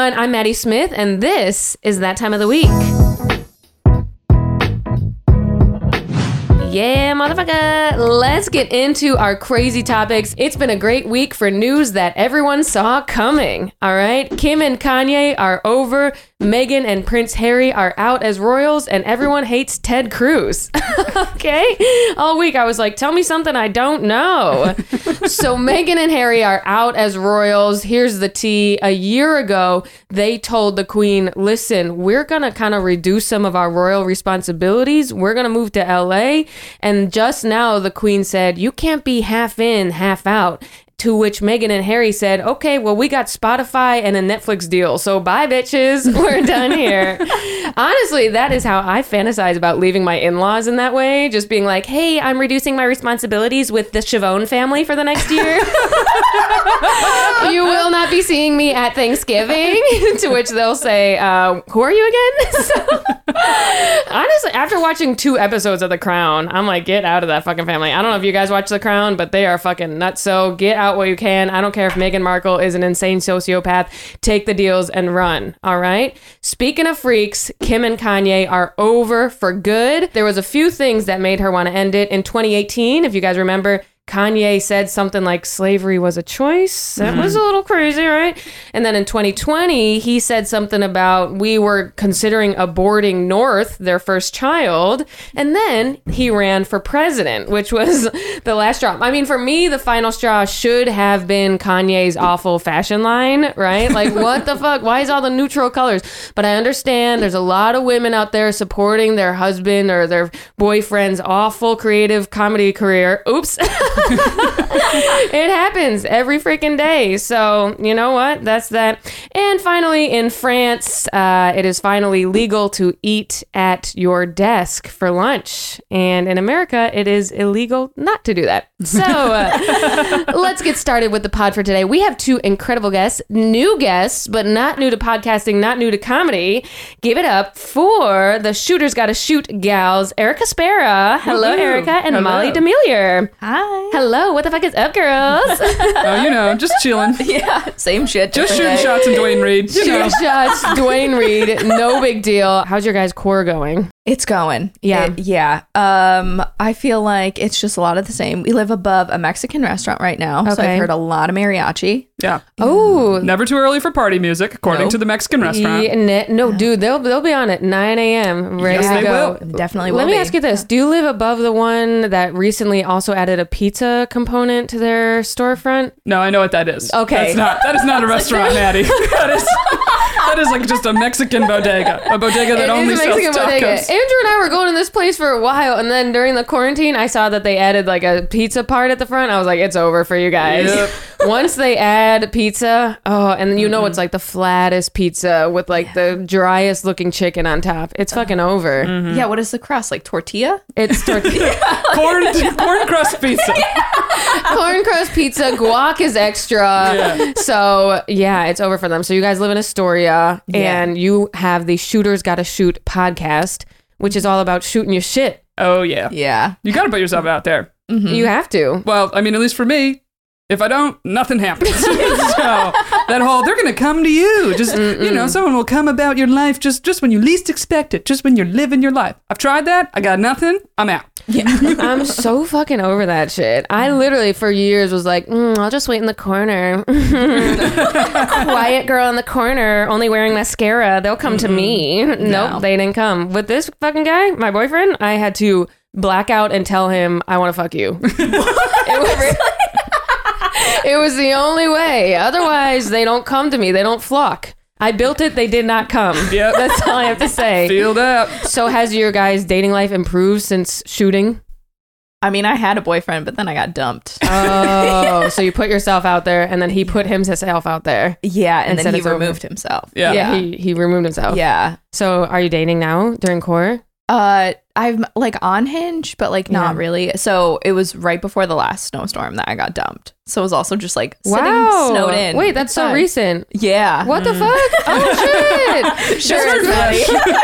everyone. I'm Maddie Smith, and this is That Time of the Week. Yeah, motherfucker. Let's get into our crazy topics. It's been a great week for news that everyone saw coming. All right. Kim and Kanye are over. Meghan and Prince Harry are out as royals, and everyone hates Ted Cruz. Okay. All week I was like, tell me something I don't know. So Meghan and Harry are out as royals. Here's the tea. A year ago, they told the Queen, listen, we're going to kind of reduce some of our royal responsibilities. We're going to move to LA. And just now the Queen said, you can't be half in, half out. To which Meghan and Harry said, okay, well, we got Spotify and a Netflix deal. So bye, bitches. We're done here. Honestly, that is how I fantasize about leaving my in-laws in that way. Just being like, hey, I'm reducing my responsibilities with the Chavone family for the next year. You will not be seeing me at Thanksgiving. To which they'll say, who are you again? So, honestly, after watching 2 episodes of The Crown, I'm like, get out of that fucking family. I don't know if you guys watch The Crown, but they are fucking nuts. So get out while you can. I don't care if Meghan Markle is an insane sociopath. Take the deals and run. All right. Speaking of freaks, Kim and Kanye are over for good. There was a few things that made her want to end it in 2018. If you guys remember, Kanye said something like slavery was a choice. That was a little crazy, right? And then in 2020, he said something about we were considering aborting North, their first child. And then he ran for president, which was the last straw. I mean, for me, the final straw should have been Kanye's awful fashion line, right? Like, what the fuck? Why is all the neutral colors? But I understand there's a lot of women out there supporting their husband or their boyfriend's awful creative comedy career. Oops. It happens every freaking day. So you know what? That's that. And finally, in France, it is finally legal to eat at your desk for lunch. And in America, it is illegal not to do that. So let's get started with the pod for today. We have 2 incredible guests, new guests, but not new to podcasting, not new to comedy. Give it up for the Shooters Gotta Shoot gals, Erica Spera. Hello, Woo-hoo. Erica, and Hello. Molly Demillier. Hi. Hello, what the fuck is up, girls? Oh, you know, just chilling. Yeah, same shit. Just different shooting day. shots and Dwayne Reed. You know. Shots, Dwayne Reed, no big deal. How's your guys' core going? It's going. Yeah. Yeah. I feel like it's just a lot of the same. We live above a Mexican restaurant right now, so Okay. I've heard a lot of mariachi. Yeah. Oh, Never too early for party music, according Nope. to the Mexican restaurant. no, dude, they'll be on at 9 a.m. ready Yes, to they go. will. Definitely will Let me be. ask you this: do you live above the one that recently also added a pizza component to their storefront? No, I know what that is. Okay. That is not a restaurant, Maddie. That is like just a Mexican bodega. A bodega that It only is a sells Mexican tacos. bodega. Andrew and I were going to this place for a while, and then during the quarantine, I saw that they added like a pizza part at the front. I was like, it's over for you guys. Yep. Once they add pizza, and you know it's like the flattest pizza with like the driest looking chicken on top. It's fucking over. Yeah, what is the crust? Like tortilla? It's tortilla. Corn crust pizza. Corn crust pizza, guac is extra. Yeah. So yeah, it's over for them. So you guys live in Astoria, and you have the Shooters Gotta Shoot podcast, which is all about shooting your shit. Oh, yeah. Yeah. You got to put yourself out there. You have to. Well, I mean, at least for me, if I don't, nothing happens. So that whole, they're going to come to you. Just, you know, someone will come about your life just when you least expect it, just when you're living your life. I've tried that. I got nothing. I'm out. I'm so fucking over that shit. I literally for years was like, I'll just wait in the corner. Quiet girl in the corner, only wearing mascara. They'll come to me. Nope, they didn't come. With this fucking guy, my boyfriend, I had to black out and tell him I want to fuck you. It was the only way. Otherwise, they don't come to me. They don't flock. I built it. They did not come. Yep. That's all I have to say. Feel that. So has your guys' dating life improved since shooting? I mean, I had a boyfriend, but then I got dumped. Oh, so you put yourself out there, and then he put himself out there. Yeah, and said then he it's over. removed himself. Yeah. He removed himself. Yeah. So are you dating now during core? I'm like on Hinge, but like not really. So it was right before the last snowstorm that I got dumped. So it was also just like sitting snowed in. Wait, that's so recent. Yeah. What the fuck? Oh shit! Sure, buddy.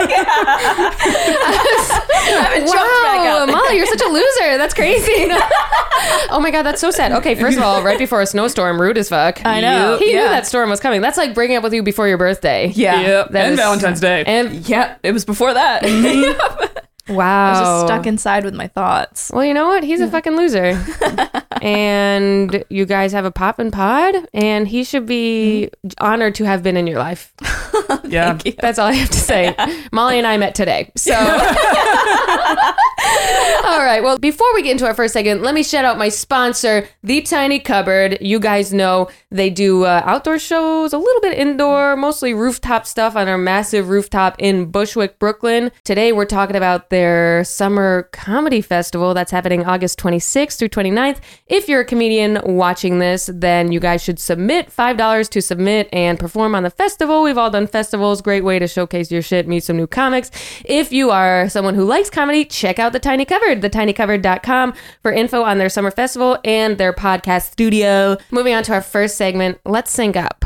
I haven't jumped back Wow, up. Molly, you're such a loser. That's crazy. Oh my god, that's so sad. Okay, first of all, right before a snowstorm, rude as fuck. I know. He knew Yeah. that storm was coming. That's like breaking up with you before your birthday. Yeah. Yep. That And is- Valentine's Day. And Yeah. It was before that. wow. I was just stuck inside with my thoughts. Well, you know what? He's a fucking loser. And you guys have a poppin' pod, and he should be honored to have been in your life. Yeah. That's all I have to say. Molly and I met today. So, all right. Well, before we get into our first segment, let me shout out my sponsor, The Tiny Cupboard. You guys know they do outdoor shows, a little bit indoor, mostly rooftop stuff on our massive rooftop in Bushwick, Brooklyn. Today, we're talking about their summer comedy festival that's happening August 26th through 29th. If you're a comedian watching this, then you guys should submit $5 to submit and perform on the festival. We've all done festivals. Great way to showcase your shit, meet some new comics. If you are someone who likes comedy, check out The Tiny Cupboard, thetinycupboard.com for info on their summer festival and their podcast studio. Moving on to our first segment, let's sync up.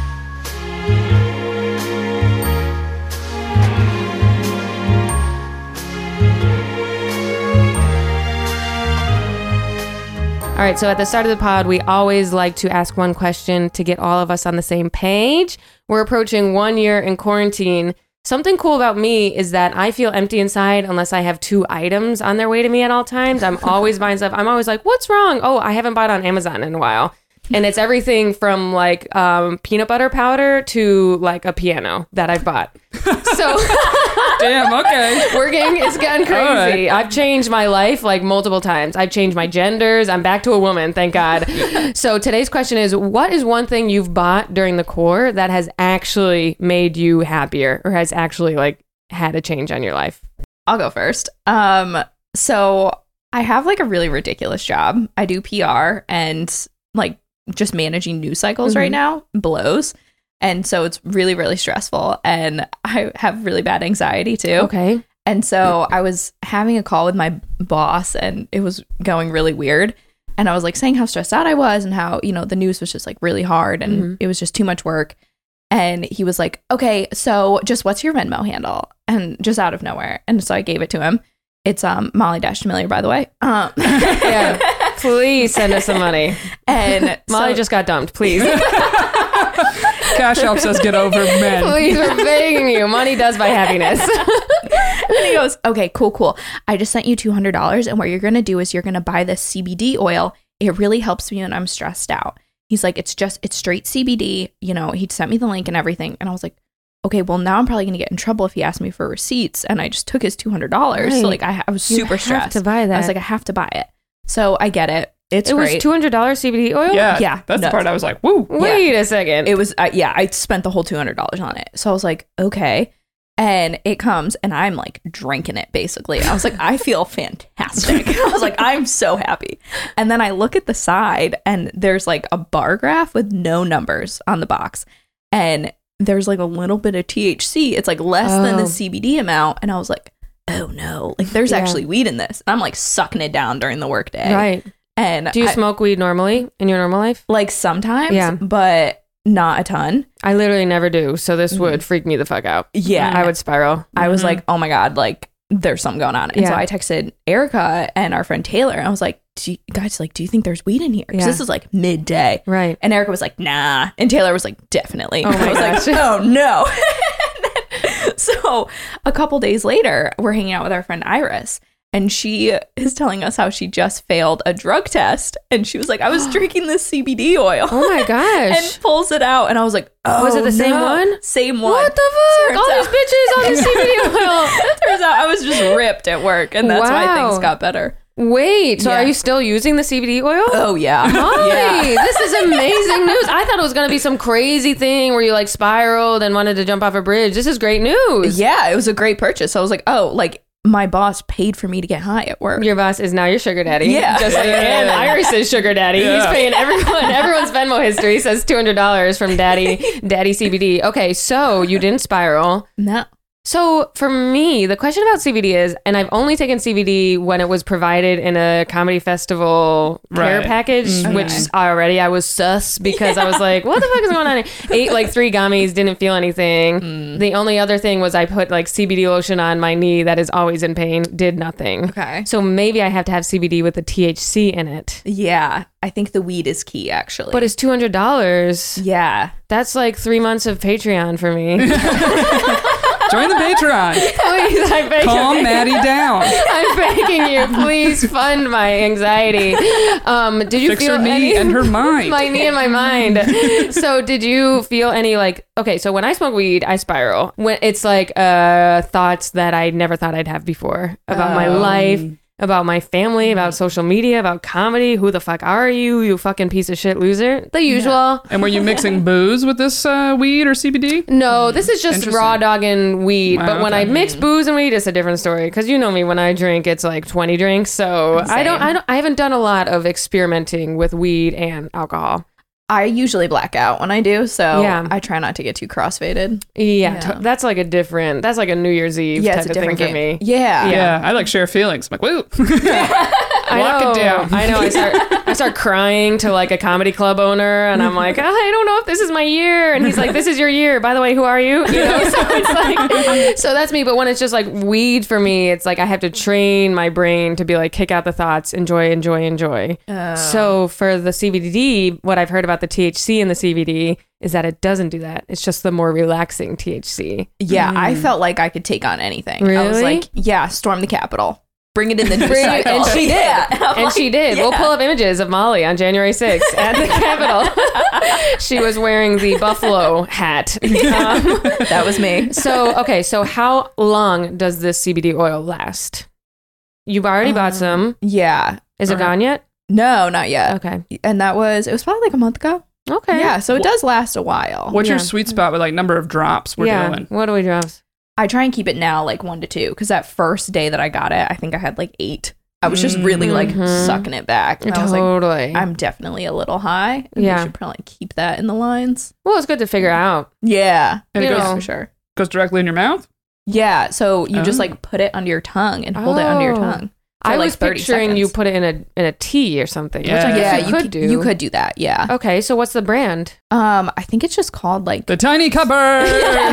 All right, so at the start of the pod, we always like to ask one question to get all of us on the same page. We're approaching 1 year in quarantine. Something cool about me is that I feel empty inside unless I have 2 items on their way to me at all times. I'm always buying stuff. I'm always like, what's wrong? Oh, I haven't bought on Amazon in a while. And it's everything from like peanut butter powder to like a piano that I've bought. So Damn, okay. working is getting crazy. I've changed my life like multiple times. I've changed my genders. I'm back to a woman, thank God. So today's question is, what is one thing you've bought during the core that has actually made you happier or has actually like had a change on your life? I'll go first. So I have like a really ridiculous job. I do PR and like just managing news cycles right now blows. And so it's really, really stressful. And I have really bad anxiety too. Okay. And so I was having a call with my boss and it was going really weird. And I was like saying how stressed out I was and how, you know, the news was just like really hard and it was just too much work. And he was like, okay, so just what's your Venmo handle? And just out of nowhere. And so I gave it to him. It's Molly Dash-Familiar, by the way. Yeah. Please send us some money. And Molly just got dumped. Please. Cash helps us get over men. Please, we're begging you. Money does buy happiness. And he goes, okay, cool. I just sent you $200. And what you're going to do is you're going to buy this CBD oil. It really helps me when I'm stressed out. He's like, it's straight CBD. You know, he sent me the link and everything. And I was like, okay, well, now I'm probably going to get in trouble if he asked me for receipts. And I just took his $200. Right. So like, I was super stressed. You have to buy that. I was like, I have to buy it. So I get it. It was $200 CBD oil? Yeah. Yeah, That's the nuts. part I was like, woo. Wait a second. It was, I spent the whole $200 on it. So I was like, okay. And it comes and I'm like drinking it basically. I was like, I feel fantastic. I was like, I'm so happy. And then I look at the side and there's like a bar graph with no numbers on the box. And there's like a little bit of THC. It's like less than the CBD amount. And I was like, oh no, like there's actually weed in this. And I'm like sucking it down during the workday. Right. And Do you smoke weed normally in your normal life? like sometimes, Yeah. but not a ton. I literally never do. So this would freak me the fuck out. Yeah. I would spiral. I was like, oh my God, like there's something going on. And so Yeah. I texted Erica and our friend Taylor. And I was like, do you think there's weed in here? Because Yeah. this is like midday. Right. And Erica was like, nah. And Taylor was like, definitely. Oh And I my was like, oh no. So a couple days later, we're hanging out with our friend Iris. And she is telling us how she just failed a drug test. And she was like, I was drinking this CBD oil. Oh my gosh. And pulls it out. And I was like, oh, Was it the same no. one? Same one. What the fuck? Turns All out- these bitches on this CBD oil. Turns out I was just ripped at work. And that's why Wow. things got better. Wait, so Yeah. are you still using the CBD oil? Oh, yeah. Molly, Yeah. this is amazing news. I thought it was going to be some crazy thing where you like spiraled and wanted to jump off a bridge. This is great news. Yeah, it was a great purchase. I was like, oh, like my boss paid for me to get high at work. Your boss is now your sugar daddy. Yeah. Just like, and Iris's sugar daddy. He's Yeah. paying everyone's Venmo history says $200 from Daddy CBD. Okay, so you didn't spiral. No. So for me, the question about CBD is, and I've only taken CBD when it was provided in a comedy festival care Right. package, which already I was sus because I was like, what the fuck is going on? Ate like 3 gummies, didn't feel anything. The only other thing was I put like CBD lotion on my knee that is always in pain, did nothing. Okay. So maybe I have to have CBD with the THC in it. Yeah, I think the weed is key, actually. But it's $200. yeah. That's like 3 months of Patreon for me. Join the Patreon. Please, I beg Calm you. Maddie down. I'm begging you, please fund my anxiety. Did you Fix feel her knee any and her mind. my knee and my mind? So did you feel any like, okay, so when I smoke weed, I spiral. When it's like thoughts that I never thought I'd have before about my life, about my family, about social media, about comedy. Who the fuck are you, you fucking piece of shit loser? The usual. And were you mixing booze with this weed or CBD? No, this is just Interesting. raw dogging weed. Wow, But when okay. I mix booze and weed, it's a different story. Because you know me, when I drink, it's like 20 drinks. So I haven't done a lot of experimenting with weed and alcohol. I usually black out when I do, so Yeah. I try not to get too crossfaded. Yeah, Yeah. that's like a New Year's Eve Yeah, type it's a of thing different for game. me. Yeah. Yeah, I like share feelings. I'm like, woo. I Lock know. it down. I know. I start crying to like a comedy club owner, and I'm like, I don't know if this is my year. And he's like, this is your year. By the way, who are you? You know. So it's like, so that's me. But when it's just like weed for me, it's like I have to train my brain to be like, kick out the thoughts, enjoy. So for the CBD, what I've heard about the THC and the CBD is that it doesn't do that. It's just the more relaxing THC. Yeah, I felt like I could take on anything. I was Really? like, yeah, storm the Capitol. Bring it in the news Bring it- cycle. and she did. Yeah. I'm And like, she did. We'll yeah. pull up images of Molly on January 6th at the Capitol. She was wearing the buffalo hat. That was me. So how long does this CBD oil last? You've already bought some. Yeah. Is it gone yet? No, not yet. Okay. And it was probably like a month ago. Okay. Yeah, so it does last a while. What's your Yeah. sweet spot with like number of drops we're yeah. doing? What do we drops? I try and keep it now like 1 to 2 because that first day that I got it, I think I had like 8. I was just really like sucking it back. And I was like, Totally. I'm definitely a little high. And Yeah. we should probably keep that in the lines. Well, it's good to figure out. Yeah. And it You goes, know. For sure. goes directly in your mouth? Yeah. So you just Oh. like put it under your tongue and hold it under your Oh. tongue. For I like was 30 picturing seconds. you put it in a tea or something. Which I Yeah. guess Yeah, you could do. You could do that. Yeah. Okay, so what's the brand? I think it's just called like The Tiny Cupboard!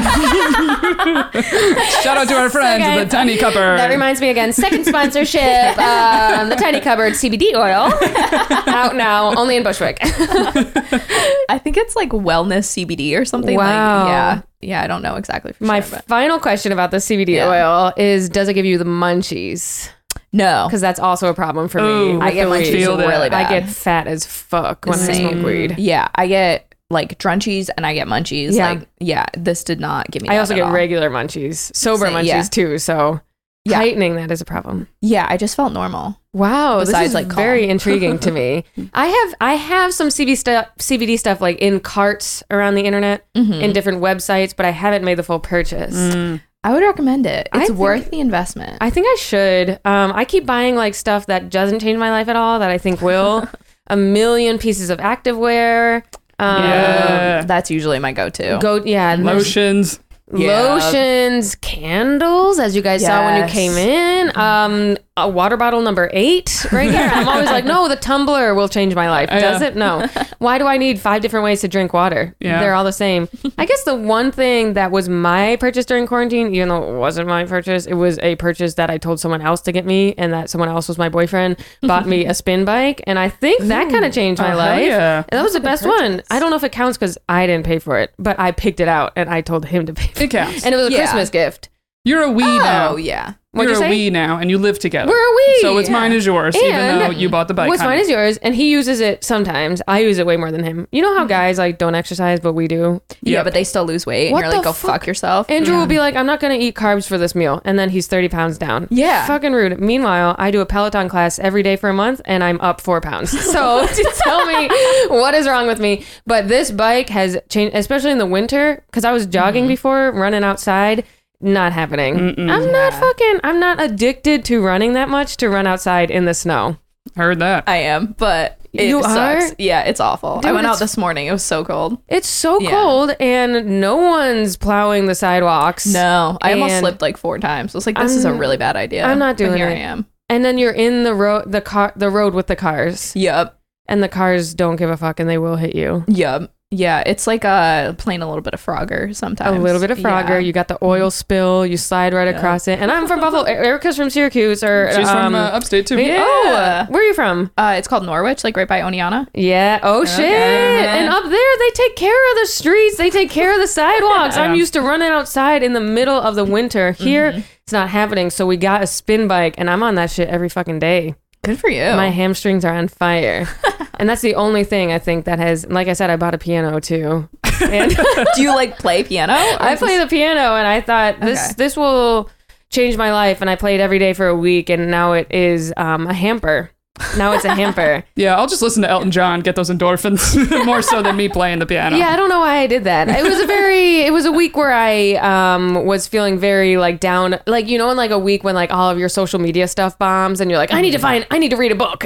Shout out to our friends at Okay. the Tiny Cupboard. That reminds me again. Second sponsorship. The Tiny Cupboard CBD oil. Out now, only in Bushwick. I think it's like wellness CBD or something. Wow. Like, yeah. I don't know exactly for My sure. But final question about the CBD Yeah. oil is, does it give you the munchies? no. Because that's also a problem for Ooh, me. I get with the munchies weed. feel that. really bad. I get fat as fuck when I Same. smoke weed. Yeah, I get like drunchies and I get munchies. Yeah. Like, yeah, this did not give me. I that also at get all. regular munchies, sober Same, munchies yeah. too. So Yeah. heightening that is a problem. Yeah, I just felt normal. Wow, this Besides, is like, calm. very intriguing to me. I have some CBD stuff like in carts around the internet in different websites, but I haven't made the full purchase. I would recommend it. I It's think- worth the investment. I think I should. I keep buying like stuff that doesn't change my life at all that I think will. A million pieces of activewear. Yeah. That's usually my go-to. There's Lotions. lotions, candles, as you guys saw when you Yes. came in. A water bottle number 8 right here. I'm always like, no, the tumbler will change my life. Does Yeah. it? No. Why do I need 5 different ways to drink water? Yeah. They're all the same. I guess the one thing that was my purchase during quarantine, even though it wasn't my purchase, it was a purchase that I told someone else to get me, and that someone else was my boyfriend, bought me a spin bike. And I think that kind of changed my hell life. yeah. And that was the best one. purchase. I don't know if it counts because I didn't pay for it, but I picked it out and I told him to pay for It counts. and it was a Yeah. Christmas gift. You're a we now. Oh, yeah. What'd You're you a say? we now, and you live together. We're a we. So what's mine is yours, even And though you bought the bike. What's honey. mine is yours, and he uses it sometimes. I use it way more than him. You know how guys like don't exercise, but we do. Yeah, Yep. but they still lose weight. And What you're like, the go fuck yourself. Andrew will be like, I'm not going to eat carbs for this meal. And then he's 30 pounds down. Yeah. Fucking rude. Meanwhile, I do a Peloton class every day for a month and I'm up 4 pounds. So tell me what is wrong with me. But this bike has changed, especially in the winter, because I was jogging before, running outside. Not happening. I'm not addicted to running that much to run outside in the snow. Heard that. I am, but it You sucks. are? Yeah, it's awful. Dude, I went out it's- this morning. It was so cold. It's so Yeah. cold and no one's plowing the sidewalks. No, I almost And- slipped like 4 times. I was like, this is a really bad idea. I'm not But doing here it. I am. And then you're in the road, the road with the cars, Yep. and the cars don't give a fuck, and they will hit you. Yep. Yeah, it's like playing a little bit of Frogger sometimes. A little bit of Frogger. Yeah. You got the oil spill. You slide right across it. And I'm from Buffalo. Erica's from Syracuse. Or She's from upstate too. me- Oh, where are you from? It's called Norwich, like right by Oneonta. Yeah. Oh shit. And up there, they take care of the streets. They take care of the sidewalks. I'm used to running outside in the middle of the winter. Here, it's not happening. So we got a spin bike, and I'm on that shit every fucking day. Good for you. My hamstrings are on fire. And that's the only thing I think that has, like I said, I bought a piano too. And Do you like play piano? I play the piano, and I thought this will change my life. And I played every day for a week, and now it is a hamper. Now it's a hamper. Yeah, I'll just listen to Elton John, get those endorphins more so than me playing the piano. Yeah, I don't know why I did that. It was a week where I was feeling very like down, like, you know, in like a week when like all of your social media stuff bombs and you're like, I need to read a book.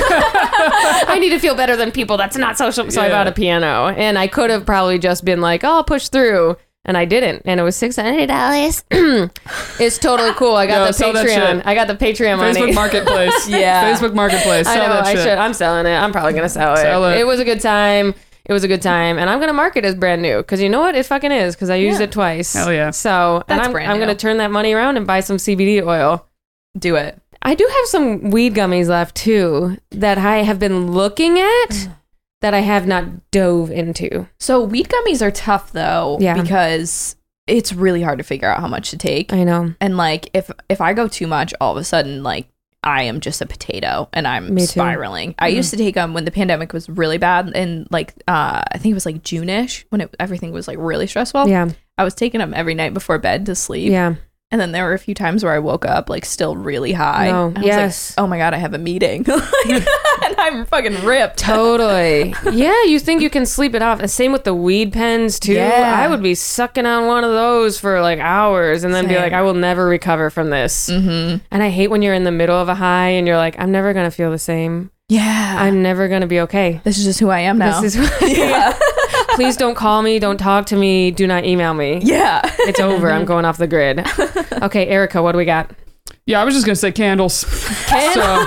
I need to feel better than people. That's not social. So I bought a piano, and I could have probably just been like, oh, I'll push through. And I didn't, and it was $600. It's totally cool. I got the sell that Patreon. shit. I got the Patreon money. Facebook Marketplace. Yeah. Facebook Marketplace. I Sell know. that I shit. should. I'm selling it. I'm probably gonna sell it. Sell it. It was a good time. It was a good time, and I'm gonna mark it as brand new because you know what? It fucking is because I used it twice. Hell yeah. So and That's I'm brand I'm new. gonna turn that money around and buy some CBD oil. Do it. I do have some weed gummies left too that I have been looking at that I have not dove into. So weed gummies are tough though, Yeah. because it's really hard to figure out how much to take. I know. And like if I go too much, all of a sudden like I am just a potato and I'm Me too. spiraling. I used to take them when the pandemic was really bad, and like I think it was like June-ish when everything was like really stressful. Yeah. I was taking them every night before bed to sleep. Yeah. And then there were a few times where I woke up like still really high. No, And I was yes. like, oh my God, I have a meeting. And I'm fucking ripped. Totally. Yeah, you think you can sleep it off. And same with the weed pens too. Yeah. I would be sucking on one of those for like hours and then be Same. like, I will never recover from this. Mm-hmm. And I hate when you're in the middle of a high and you're like, I'm never gonna feel the same. Yeah. I'm never gonna be okay. This is just who I am now. This is yeah. Please don't call me. Don't talk to me. Do not email me. Yeah. It's over. I'm going off the grid. Okay, Erica, what do we got? Yeah, I was just gonna say candles. So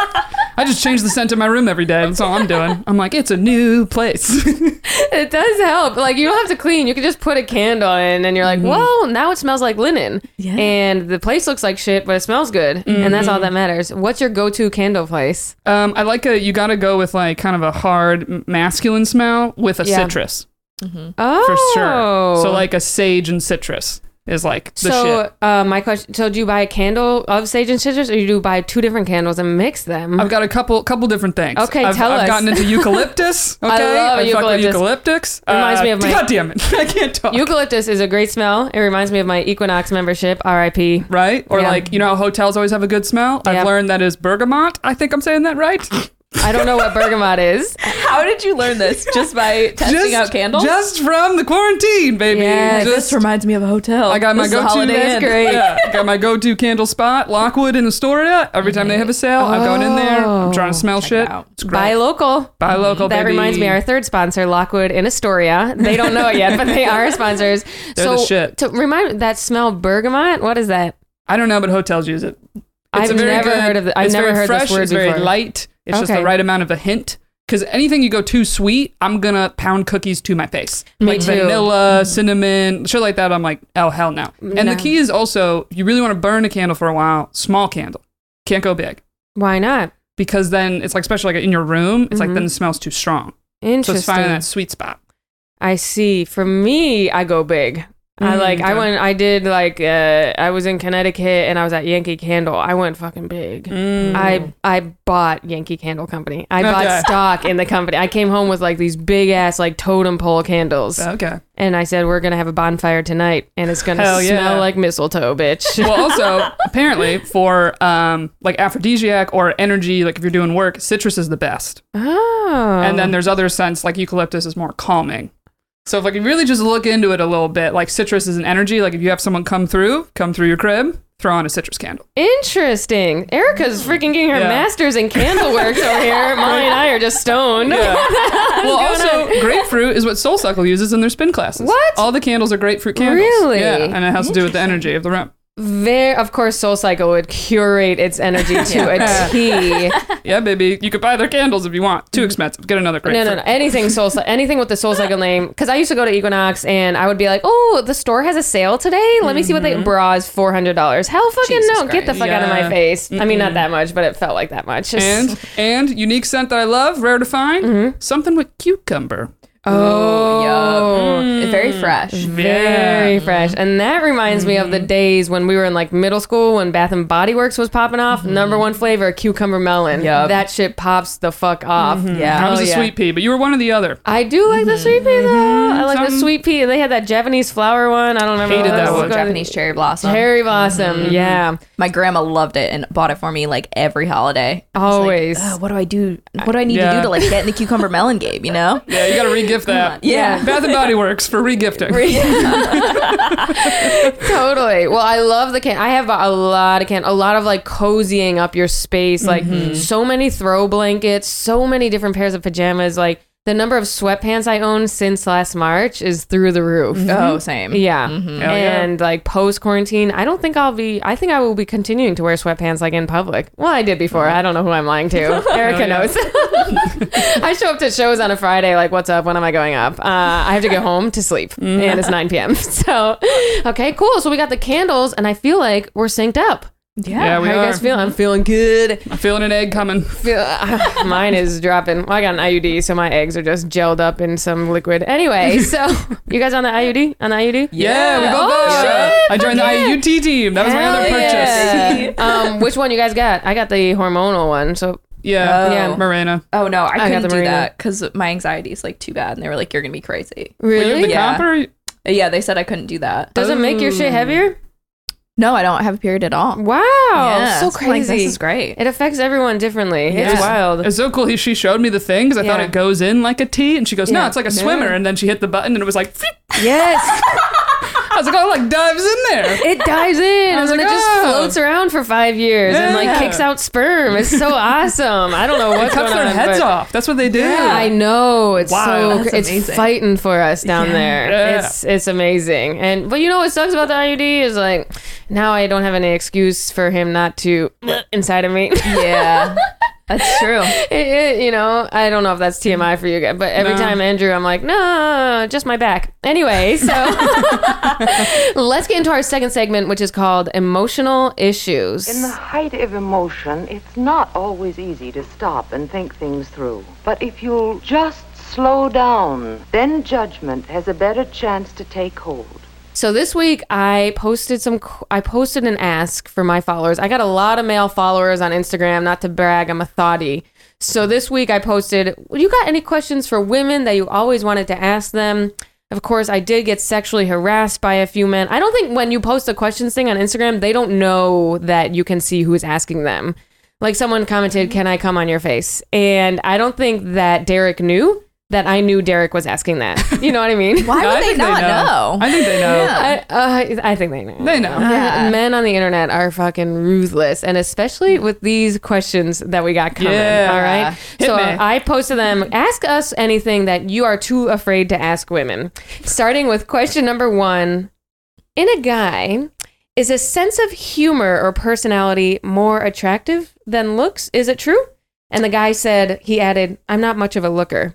I just change the scent in my room every day. That's all I'm doing. I'm like, it's a new place. It does help. Like, you don't have to clean. You can just put a candle in and you're like, well, now it smells like linen. Yeah. And the place looks like shit, but it smells good. And that's all that matters. What's your go-to candle place? I like you gotta go with like kind of a hard masculine smell with a Yeah. citrus Oh. for sure. So like a sage and citrus is like the shit. My question, so do you buy a candle of sage and citrus or you do buy 2 different candles and mix them? I've got a couple different things. Okay, I've, tell I've us. gotten into eucalyptus. Okay, love I fuck with eucalyptus. eucalyptus. Reminds me of my- God damn it, I can't talk. Eucalyptus is a great smell. It reminds me of my Equinox membership, RIP. Right? Or Yeah. like, you know how hotels always have a good smell? Yep. I've learned that is bergamot. I think I'm saying that right. I don't know what bergamot is. How did you learn this? Just by testing out candles? Just from the quarantine, baby. Yeah, Just- This reminds me of a hotel. I got my This is a go-to. Holiday That's Inn. great. Yeah, got my go-to candle spot, Lockwood in Astoria. Every time they have a sale, I'm going in there. I'm trying to smell Check shit. it out. It's great. Buy local. Buy local, That baby. reminds me, our third sponsor, Lockwood in Astoria. They don't know it yet, but they are sponsors. They're so the shit. to remind that smell bergamot, what is that? I don't know, but hotels use it. I've a very never good- heard of it. I've it's never very heard fresh, this word it's very before. light. It's just Okay. the right amount of a hint. Because anything you go too sweet, I'm gonna pound cookies to my face. Me like too. vanilla, cinnamon, shit like that. I'm like, oh hell no. And No. the key is also, if you really want to burn a candle for a while, small candle. Can't go big. Why not? Because then it's like, especially like in your room, it's like Mhm. then it smells too strong. So Interesting. it's finding that sweet spot. I see. For me, I go big. I was in Connecticut and I was at Yankee Candle. I went fucking big. I bought Yankee Candle Company. I Okay. bought stock in the company. I came home with like these big ass like totem pole candles. Okay. And I said, we're going to have a bonfire tonight and it's going to Hell yeah. smell like mistletoe, bitch. Well, also, apparently for like aphrodisiac or energy, like if you're doing work, citrus is the best. Oh. And then there's other scents like eucalyptus is more calming. So if like you really just look into it a little bit, like citrus is an energy. Like if you have someone come through your crib, throw on a citrus candle. Interesting. Erica's freaking getting her Yeah. master's in candleworks over here. Molly and I are just stoned. Yeah. Well, also, grapefruit is what SoulCycle uses in their spin classes. What? All the candles are grapefruit candles. Really? Yeah, and it has to do with the energy of the room. Of course, SoulCycle would curate its energy to a T. Yeah, baby. You could buy their candles if you want. Too expensive. Get another grapefruit. No. Anything with the SoulCycle name. Because I used to go to Equinox and I would be like, oh, the store has a sale today. Let me see what they bras $400. Hell fucking Jesus no. Get the fuck out of my Yeah. face. I mean, not that much, but it felt like that much. And unique scent that I love, rare to find, something with cucumber. It's very fresh. Very fresh. And that reminds me of the days when we were in like middle school when Bath and Body Works was popping off. Number one flavor, cucumber melon. Yup. That shit pops the fuck off. Yeah. I was Oh, a yeah. sweet pea, but you were one or the other. I do like the sweet pea though. I like the Something- sweet pea. They had that Japanese flower one. I don't remember. Hated what that it was one. called. Japanese cherry blossom. Cherry blossom. Yeah. My grandma loved it and bought it for me like every holiday. I was like, Always. "Ugh, what do I do? What do I need to Yeah. do to like get in the cucumber melon game? You know? Yeah, you got to re-gift that. Yeah. Bath and Body Works for re-gifting. Totally. Well, I love the can. I have a lot of a lot of like cozying up your space. Like so many throw blankets, so many different pairs of pajamas. Like the number of sweatpants I own since last March is through the roof. Oh, same. Yeah. Hell yeah. And like post quarantine, I think I will be continuing to wear sweatpants like in public. Well, I did before. I don't know who I'm lying to. Erica knows. I show up to shows on a Friday, like, what's up? When am I going up? I have to go home to sleep and it's 9 p.m. So, okay, cool. So we got the candles and I feel like we're synced up. Yeah, we How you are. guys feel? I'm feeling good. I'm feeling an egg coming. Mine is dropping. Well, I got an IUD, so my eggs are just gelled up in some liquid. Anyway, so you guys on the IUD? On the IUD? Yeah, we both Oh, are. shit. I joined the IUT team. That was my other Hell purchase. yeah. Which one you guys got? I got the hormonal one. So Yeah, Yeah. Mirena. Oh no, I got couldn't the do Mirena. that because my anxiety is like too bad, and they were like, "You're gonna be crazy." Were you really, the Yeah. comp or? Yeah, they said I couldn't do that. does it make your shit heavier? No, I don't have a period at all. Wow, Yeah, so I'm like, crazy. this is great. It affects everyone differently. It's Yeah. wild. It's so cool. She showed me the thing because I thought Yeah. it goes in like a T, and she goes, "No, Yeah. it's like a swimmer." And then she hit the button, and it was like, "Phew." Yes, I was like, "Oh, it like dives in there." it dives in was and then like, it just oh. floats around for 5 years and like Yeah. kicks out sperm. It's so awesome. I don't know It what's cuts going their on. heads but- off. That's what they do. I know it's Wow. so That's it's amazing. fighting for us down there. Yeah. It's amazing. And but you know what sucks about the IUD is like now I don't have any excuse for him not to inside of me. Yeah, that's true. You know, I don't know if that's TMI for you guys, but every No. time Andrew, I'm like, no, just my back. Anyway, so let's get into our second segment, which is called emotional issues. In the height of emotion, it's not always easy to stop and think things through. But if you'll just slow down, then judgment has a better chance to take hold. So this week I posted an ask for my followers. I got a lot of male followers on Instagram, not to brag, I'm a thotty. So this week I posted, you got any questions for women that you always wanted to ask them? Of course, I did get sexually harassed by a few men. I don't think when you post a questions thing on Instagram, they don't know that you can see who's asking them. Like someone commented, "Can I come on your face?" And I don't think that Derek knew that I knew Derek was asking that. You know what I mean? Why No, I would they think not know? I think they know. Yeah. I think they know. They know. Yeah. Men on the internet are fucking ruthless, and especially with these questions that we got coming. Yeah. All right. Hit So me. I posted them. Ask us anything that you are too afraid to ask women. Starting with question number 1. In a guy, is a sense of humor or personality more attractive than looks? Is it true? And the guy said, he added, "I'm not much of a looker."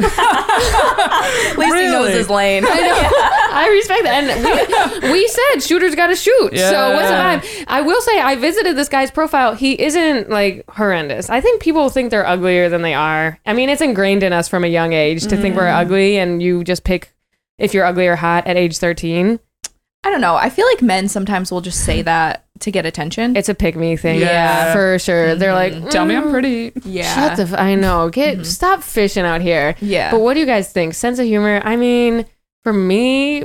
At least he knows Really? his lane. I respect that. And we said shooters got to shoot. So what's the Yeah. vibe? I will say I visited this guy's profile. He isn't like horrendous. I think people think they're uglier than they are. I mean, it's ingrained in us from a young age to think we're ugly, and you just pick if you're ugly or hot at age 13. I don't know. I feel like men sometimes will just say that to get attention. It's a pick me thing. Yeah. For sure. They're like, Tell me I'm pretty. yeah. Shut the I know. Stop fishing out here. Yeah. But what do you guys think? Sense of humor? I mean, for me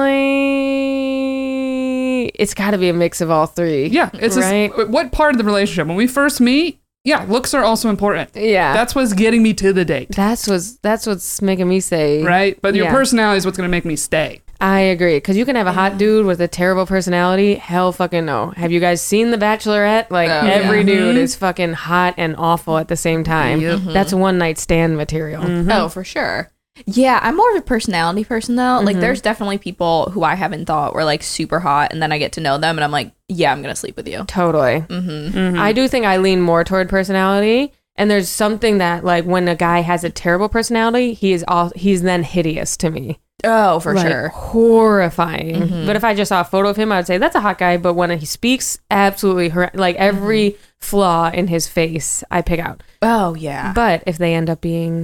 personally, it's got to be a mix of all three. Yeah, it's right. just, what part of the relationship? When we first meet, yeah, looks are also important. Yeah. That's what's getting me to the date, That's what's making me say right? But your Yeah. personality is what's going to make me stay. I agree. Because you can have a hot dude with a terrible personality. Hell fucking no. Have you guys seen The Bachelorette? Like, every dude is fucking hot and awful at the same time. That's one night stand material. Oh, for sure. Yeah, I'm more of a personality person, though. Like, there's definitely people who I haven't thought were, like, super hot, and then I get to know them, and I'm like, yeah, I'm going to sleep with you. Totally. I do think I lean more toward personality. And there's something that, like, when a guy has a terrible personality, he's then hideous to me. Oh, for Like, sure. horrifying. But if I just saw a photo of him, I would say that's a hot guy. But when he speaks, absolutely like every flaw in his face, I pick out. Oh, yeah. But if they end up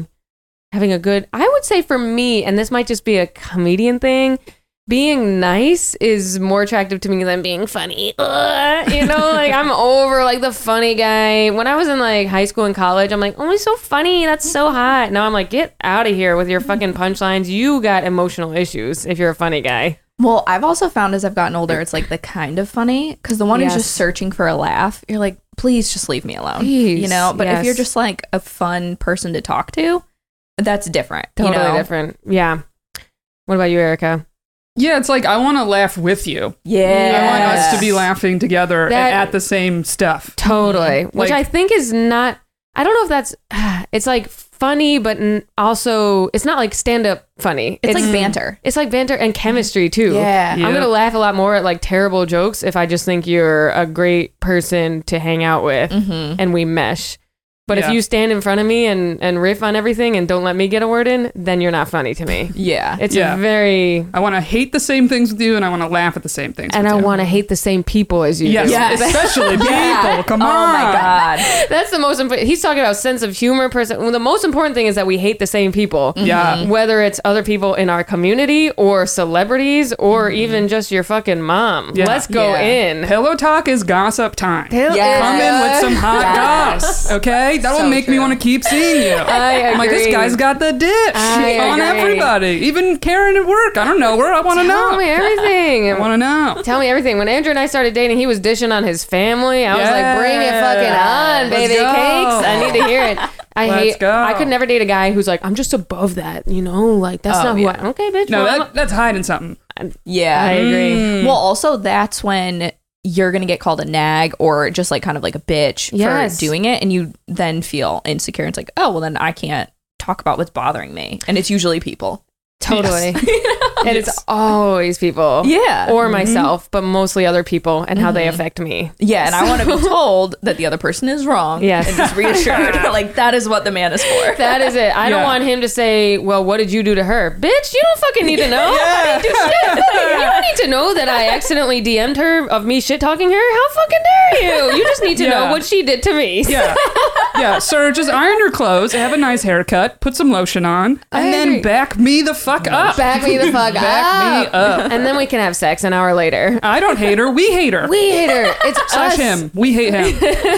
having a good, I would say for me, and this might just be a comedian thing, being nice is more attractive to me than being funny. You know, like I'm over like the funny guy. When I was in like high school and college, I'm like, oh, he's so funny. That's so hot. Now I'm like, get out of here with your fucking punchlines. You got emotional issues if you're a funny guy. Well, I've also found as I've gotten older, it's like the kind of funny, because the one who's Yes. just searching for a laugh, you're like, please just leave me alone. Please, You know, but if yes. you're just like a fun person to talk to, that's different. Totally you know? different. Yeah. What about you, Erica? Yeah, it's like I want to laugh with you. Yeah. I want us to be laughing together That- at the same stuff. Totally. Which Like- I think is not, I don't know if that's, it's like funny, but also, it's not like stand-up funny. It's like banter. It's like banter and chemistry too. Yeah. I'm Yeah. going to laugh a lot more at like terrible jokes if I just think you're a great person to hang out with and we mesh. But if Yeah. you stand in front of me and riff on everything and don't let me get a word in, then you're not funny to me. Yeah. It's Yeah. very, I want to hate the same things with you, and I want to laugh at the same things. and with I you. want to hate the same people as you Yes, do. Yes. especially people. Come on. Oh my God. That's the most important. He's talking about sense of humor. Well, the most important thing is that we hate the same people. Yeah. Whether it's other people in our community or celebrities or even just your fucking mom. Yeah. Let's go Yeah. in. Pillow talk is gossip time. Yes. Come in with some hot Yes. goss, okay? That will So make me true. want to keep seeing you. I I'm like, this agree. guy's got the dish I on agree. everybody. Even Karen at work. I don't know her. I want to Tell me know. everything. I want to know. Tell me everything. When Andrew and I started dating, he was dishing on his family. I was like, bring it fucking on, Let's baby go. cakes. I need to hear it. Let's go. I could never date a guy who's like, I'm just above that, you know? Like, that's Oh, not who yeah. I... Okay, bitch. No, well, that's hiding something. Yeah. I agree. Well, also, that's when you're going to get called a nag or just like kind of like a bitch Yes. for doing it. And you then feel insecure. It's like, oh, well, then I can't talk about what's bothering me. And it's usually people. Totally. And it's always people. Yeah. Or myself, but mostly other people and how they affect me. Yeah. And I want to be told that the other person is wrong. Yes. And just reassured. Like, that is what the man is for. That is it. I don't Yeah. want him to say, well, what did you do to her? Bitch, you don't fucking need to know. I didn't do shit. You don't need to know that I accidentally DM'd her of me shit talking her. How fucking dare you? You just need to know Yeah. what she did to me. Yeah. Yeah, sir, just iron your clothes, have a nice haircut, put some lotion on, and I then agree. back me the fuck up. Back me the fuck Back me up. And then we can have sex an hour later. I don't hate her. We hate her. We hate her. It's Slash us. him. We hate him.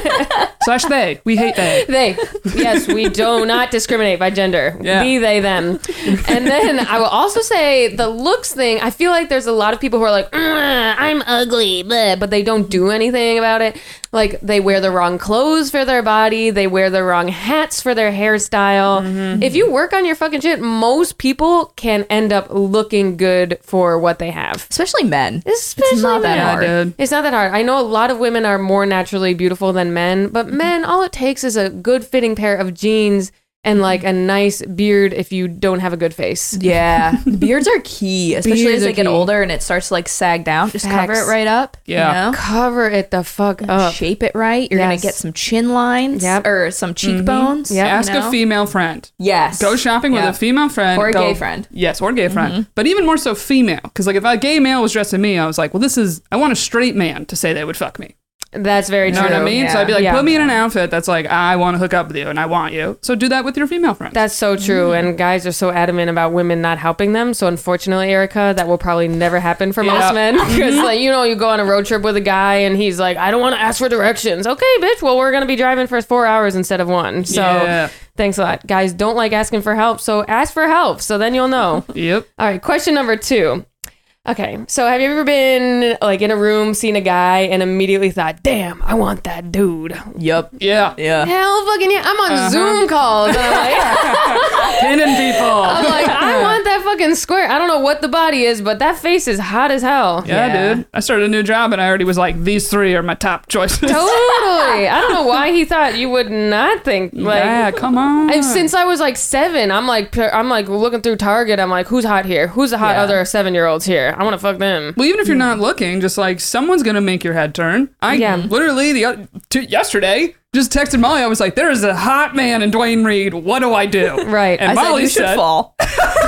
Slash they. We hate they. They. Yes, we do not discriminate by gender. Yeah. Be they, them. And then I will also say the looks thing, I feel like there's a lot of people who are like, I'm ugly, bleh, but they don't do anything about it. Like, they wear the wrong clothes for their body. They wear the wrong hats for their hairstyle. Mm-hmm. If you work on your fucking shit, most people can end up looking good for what they have. Especially men. Especially It's not that men. hard. dude. It's not that hard. I know a lot of women are more naturally beautiful than men, but men, all it takes is a good fitting pair of jeans and like a nice beard if you don't have a good face. Yeah. Beards are key, especially Beards as are they get key. older and it starts to like sag down. Just cover Facts. it right up. Yeah. You know? Cover it the fuck up. Shape it right. You're Yes. gonna get some chin lines Yep. or some cheekbones. Yep. Ask you know? a female friend. Yes. Go shopping with Yeah. a female friend. Or a Go- gay friend. Yes, or a gay friend. But even more so female. Because like if a gay male was dressing me, I was like, well, I want a straight man to say they would fuck me. That's very You know true. what I mean? Yeah. So I'd be like, Yeah. put me in an outfit that's like, I want to hook up with you and I want you. So do that with your female friends. That's so true. And guys are so adamant about women not helping them. So unfortunately, Erica, that will probably never happen for Yeah. most men. Because like, you know, you go on a road trip with a guy and he's like, I don't want to ask for directions. Okay, bitch. Well, we're going to be driving for 4 hours instead of 1. So Yeah. thanks a lot. Guys don't like asking for help. So ask for help. So then you'll know. Yep. All right, question number 2. Okay, so have you ever been like in a room, seen a guy, and immediately thought, "Damn, I want that dude." Yep. Yeah. Yeah. Hell, fucking yeah! I'm on Zoom calls. And I'm like, Pinning people. I want that fucking square. I don't know what the body is, but that face is hot as hell. Yeah, dude. I started a new job and I already was like, these three are my top choices. Totally. I don't know why he thought you would not think like. Yeah, come on. And since I was like 7, I'm like looking through Target. I'm like, who's hot here? Who's the hot other 7-year-olds here? I want to fuck them. Well, even if you're not looking, just like someone's gonna make your head turn. I literally yesterday just texted Molly. I was like, "There is a hot man in Dwayne Reed. What do I do?" Right. And I Molly said you should fall.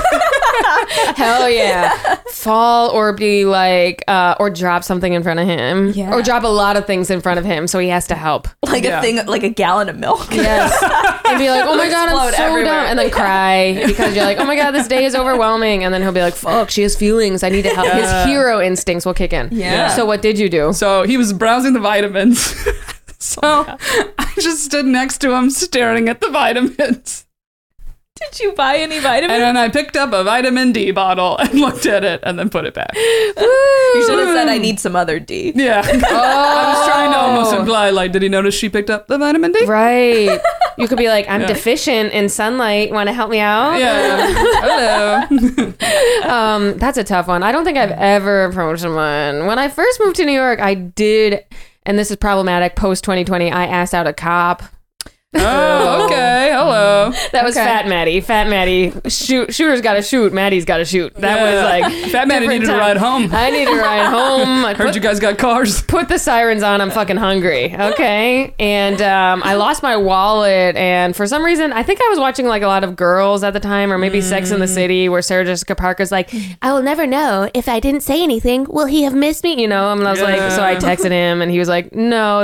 Hell yeah. Fall or be like, or drop something in front of him. Yeah. Or drop a lot of things in front of him so he has to help. Like a thing, like a gallon of milk. Yes. And be like, oh my God, I'm Explode so everywhere. dumb. And then cry because you're like, oh my God, this day is overwhelming. And then he'll be like, fuck, she has feelings. I need to help. His hero instincts will kick in. Yeah. So what did you do? So he was browsing the vitamins. So I just stood next to him staring at the vitamins. Did you buy any vitamins? And then I picked up a vitamin D bottle and looked at it and then put it back. You should have said I need some other D. Yeah. I was trying to almost imply, like, did he notice she picked up the vitamin D? Right. You could be like, I'm deficient in sunlight. Want to help me out? Yeah. Hello. That's a tough one. I don't think I've ever approached someone. When I first moved to New York, I did, and this is problematic, post 2020, I asked out a cop. Oh, okay. Hello. That was Fat Maddie. Fat Maddie. Shooter's got to shoot. Maddie's got to shoot. That was like Fat Maddie needed different to time. ride home. I need to ride home. I Heard you guys got cars. put the sirens on. I'm fucking hungry. Okay. And I lost my wallet. And for some reason, I think I was watching like a lot of Girls at the time, or maybe Sex in the City, where Sarah Jessica Parker's like, I will never know if I didn't say anything. Will he have missed me? You know? And I was like, so I texted him and he was like, no,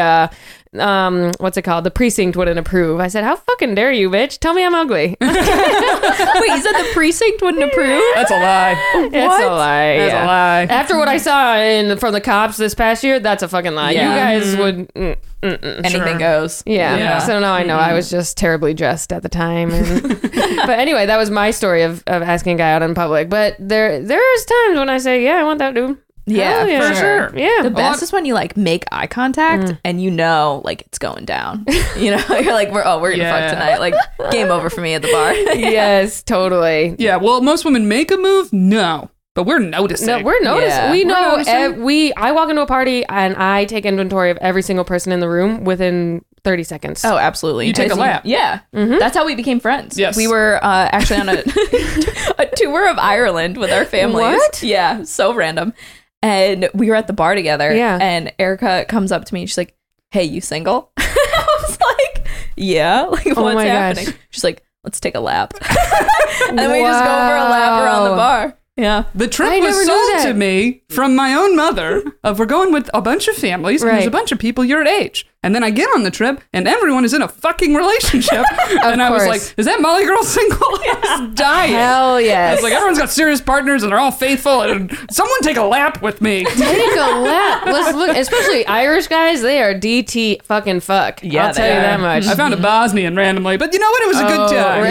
what's it called? The precinct wouldn't approve. I said, how fucking dare you, bitch? Tell me I'm ugly. Wait, you said the precinct wouldn't approve? That's a lie. It's a lie. That's a lie. After what I saw from the cops this past year, that's a fucking lie. Yeah. You guys would... Anything goes. Yeah. Yeah. So now I know I was just terribly dressed at the time. And, but anyway, that was my story of asking a guy out in public. But there's times when I say, yeah, I want that dude. Yeah, Hell For sure. Yeah. The best is when you like make eye contact and you know like it's going down. You know, you're like, we're gonna fuck tonight. Like game over for me at the bar. Yes, totally. Yeah, well, most women make a move? No. But we're noticing. No, we're noticing. Yeah. We We're know. noticing. I walk into a party and I take inventory of every single person in the room within 30 seconds. Oh, absolutely. You take a lap. Yeah. That's how we became friends. Yes. We were actually on a tour of Ireland with our families. What? Yeah, so random. And we were at the bar together. Yeah. And Erica comes up to me and she's like, hey, you single? I was like, yeah. Like, what's my happening? gosh. She's like, let's take a lap. And then we just go for a lap around the bar. Yeah. The trip I was never knew sold that. to me from my own mother of we're going with a bunch of families and there's a Right. bunch of people your age. And then I get on the trip and everyone is in a fucking relationship. And I was course. like, is that Molly girl single? I was dying. Hell I yes. was like, everyone's got serious partners and they're all faithful. And someone take a lap with me. Take a lap. Let's look, especially Irish guys, they are DT fucking fuck. Yeah, I'll tell they you are. that much. I found a Bosnian randomly, but you know what? It was a good time.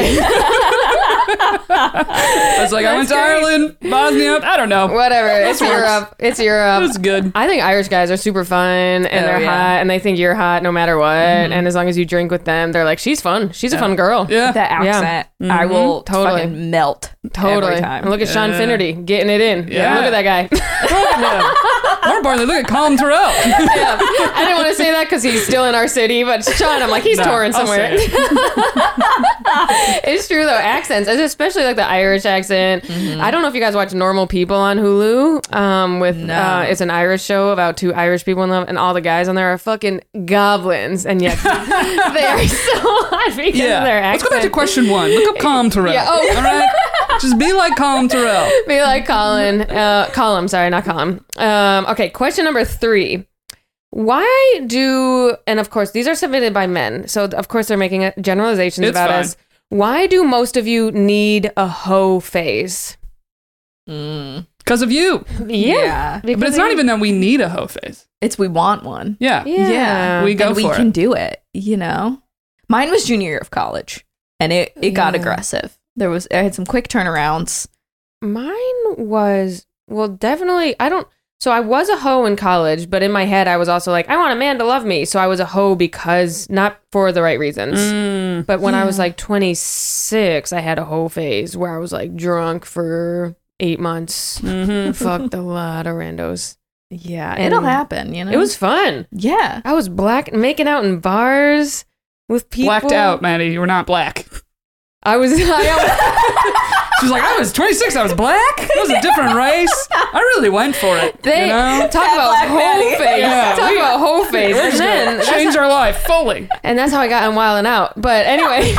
I was like, I went to Ireland, Bosnia. I don't know. Whatever. It's Europe. It's Europe. It was good. I think Irish guys are super fun and they're yeah. hot and they think you're hot no matter what. And as long as you drink with them, they're like, she's fun. She's a fun girl. Yeah. That accent, I will Totally. fucking melt Totally. every time. And look at Sean Finnerty getting it in. Yeah. Look at that guy. More importantly, look at Colin Terrell. Yeah. I didn't want to say that because he's still in our city, but Sean, I'm like, he's No, touring I'll somewhere. say it. It's true though, accents, especially like the Irish accent. I don't know if you guys watch Normal People on Hulu. It's an Irish show about two Irish people in love, and all the guys on there are fucking goblins, and yet they are so hot because of their Let's accent. go back to question one. Look up Colin Terrell. Yeah, oh. All right? Just be like Colin Terrell. Be like Colin. Colin, sorry, not Colin. Okay, question number 3. Why do, and of course, these are submitted by men, so of course they're making generalizations It's about fine. us. Why do most of you need a hoe phase? Because of you. Yeah. because But it's of not you. even that we need a hoe face. It's we want one. Yeah. Yeah. We go and we for can it. do it, you know? Mine was junior year of college and it got aggressive. I had some quick turnarounds. Mine was, well, definitely, I don't, So I was a hoe in college, but in my head I was also like, I want a man to love me. So I was a hoe because not for the right reasons. But when I was like 26, I had a hoe phase where I was like drunk for 8 months. Fucked a lot of randos. Yeah, And it'll happen, you know? It was fun. Yeah. I was making out in bars with people. Blacked out, Maddie. You were not black. I was She's like, I was 26. I was black. It was a different race. I really went for it. They you know? talk about Black hoe Maddie. face. Yeah, Talk about hoe face. And then Change our life fully. and that's how I got on Wild 'N Out. But anyway.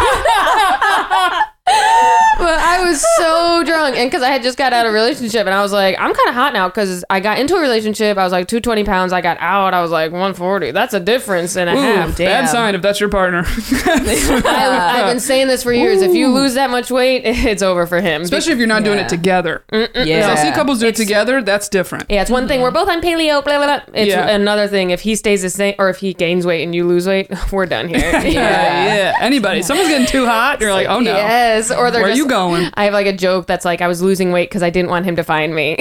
But I was so drunk, and because I had just got out of a relationship, and I was like, I'm kind of hot now because I got into a relationship. I was like 220 pounds. I got out. I was like 140. That's a difference and a half. Bad sign if that's your partner. I've been saying this for years. If you lose that much weight, it's over for him. Especially if you're not doing it together. Yeah. I see couples do it together. That's different. Yeah, it's one thing. We're both on paleo. Blah, blah, blah. It's another thing. If he stays the same, or if he gains weight and you lose weight, we're done here. Yeah. Anybody. Someone's getting too hot. You're like, oh no. Yes. Or they're Where are just, you going? I have like a joke that's like I was losing weight because I didn't want him to find me.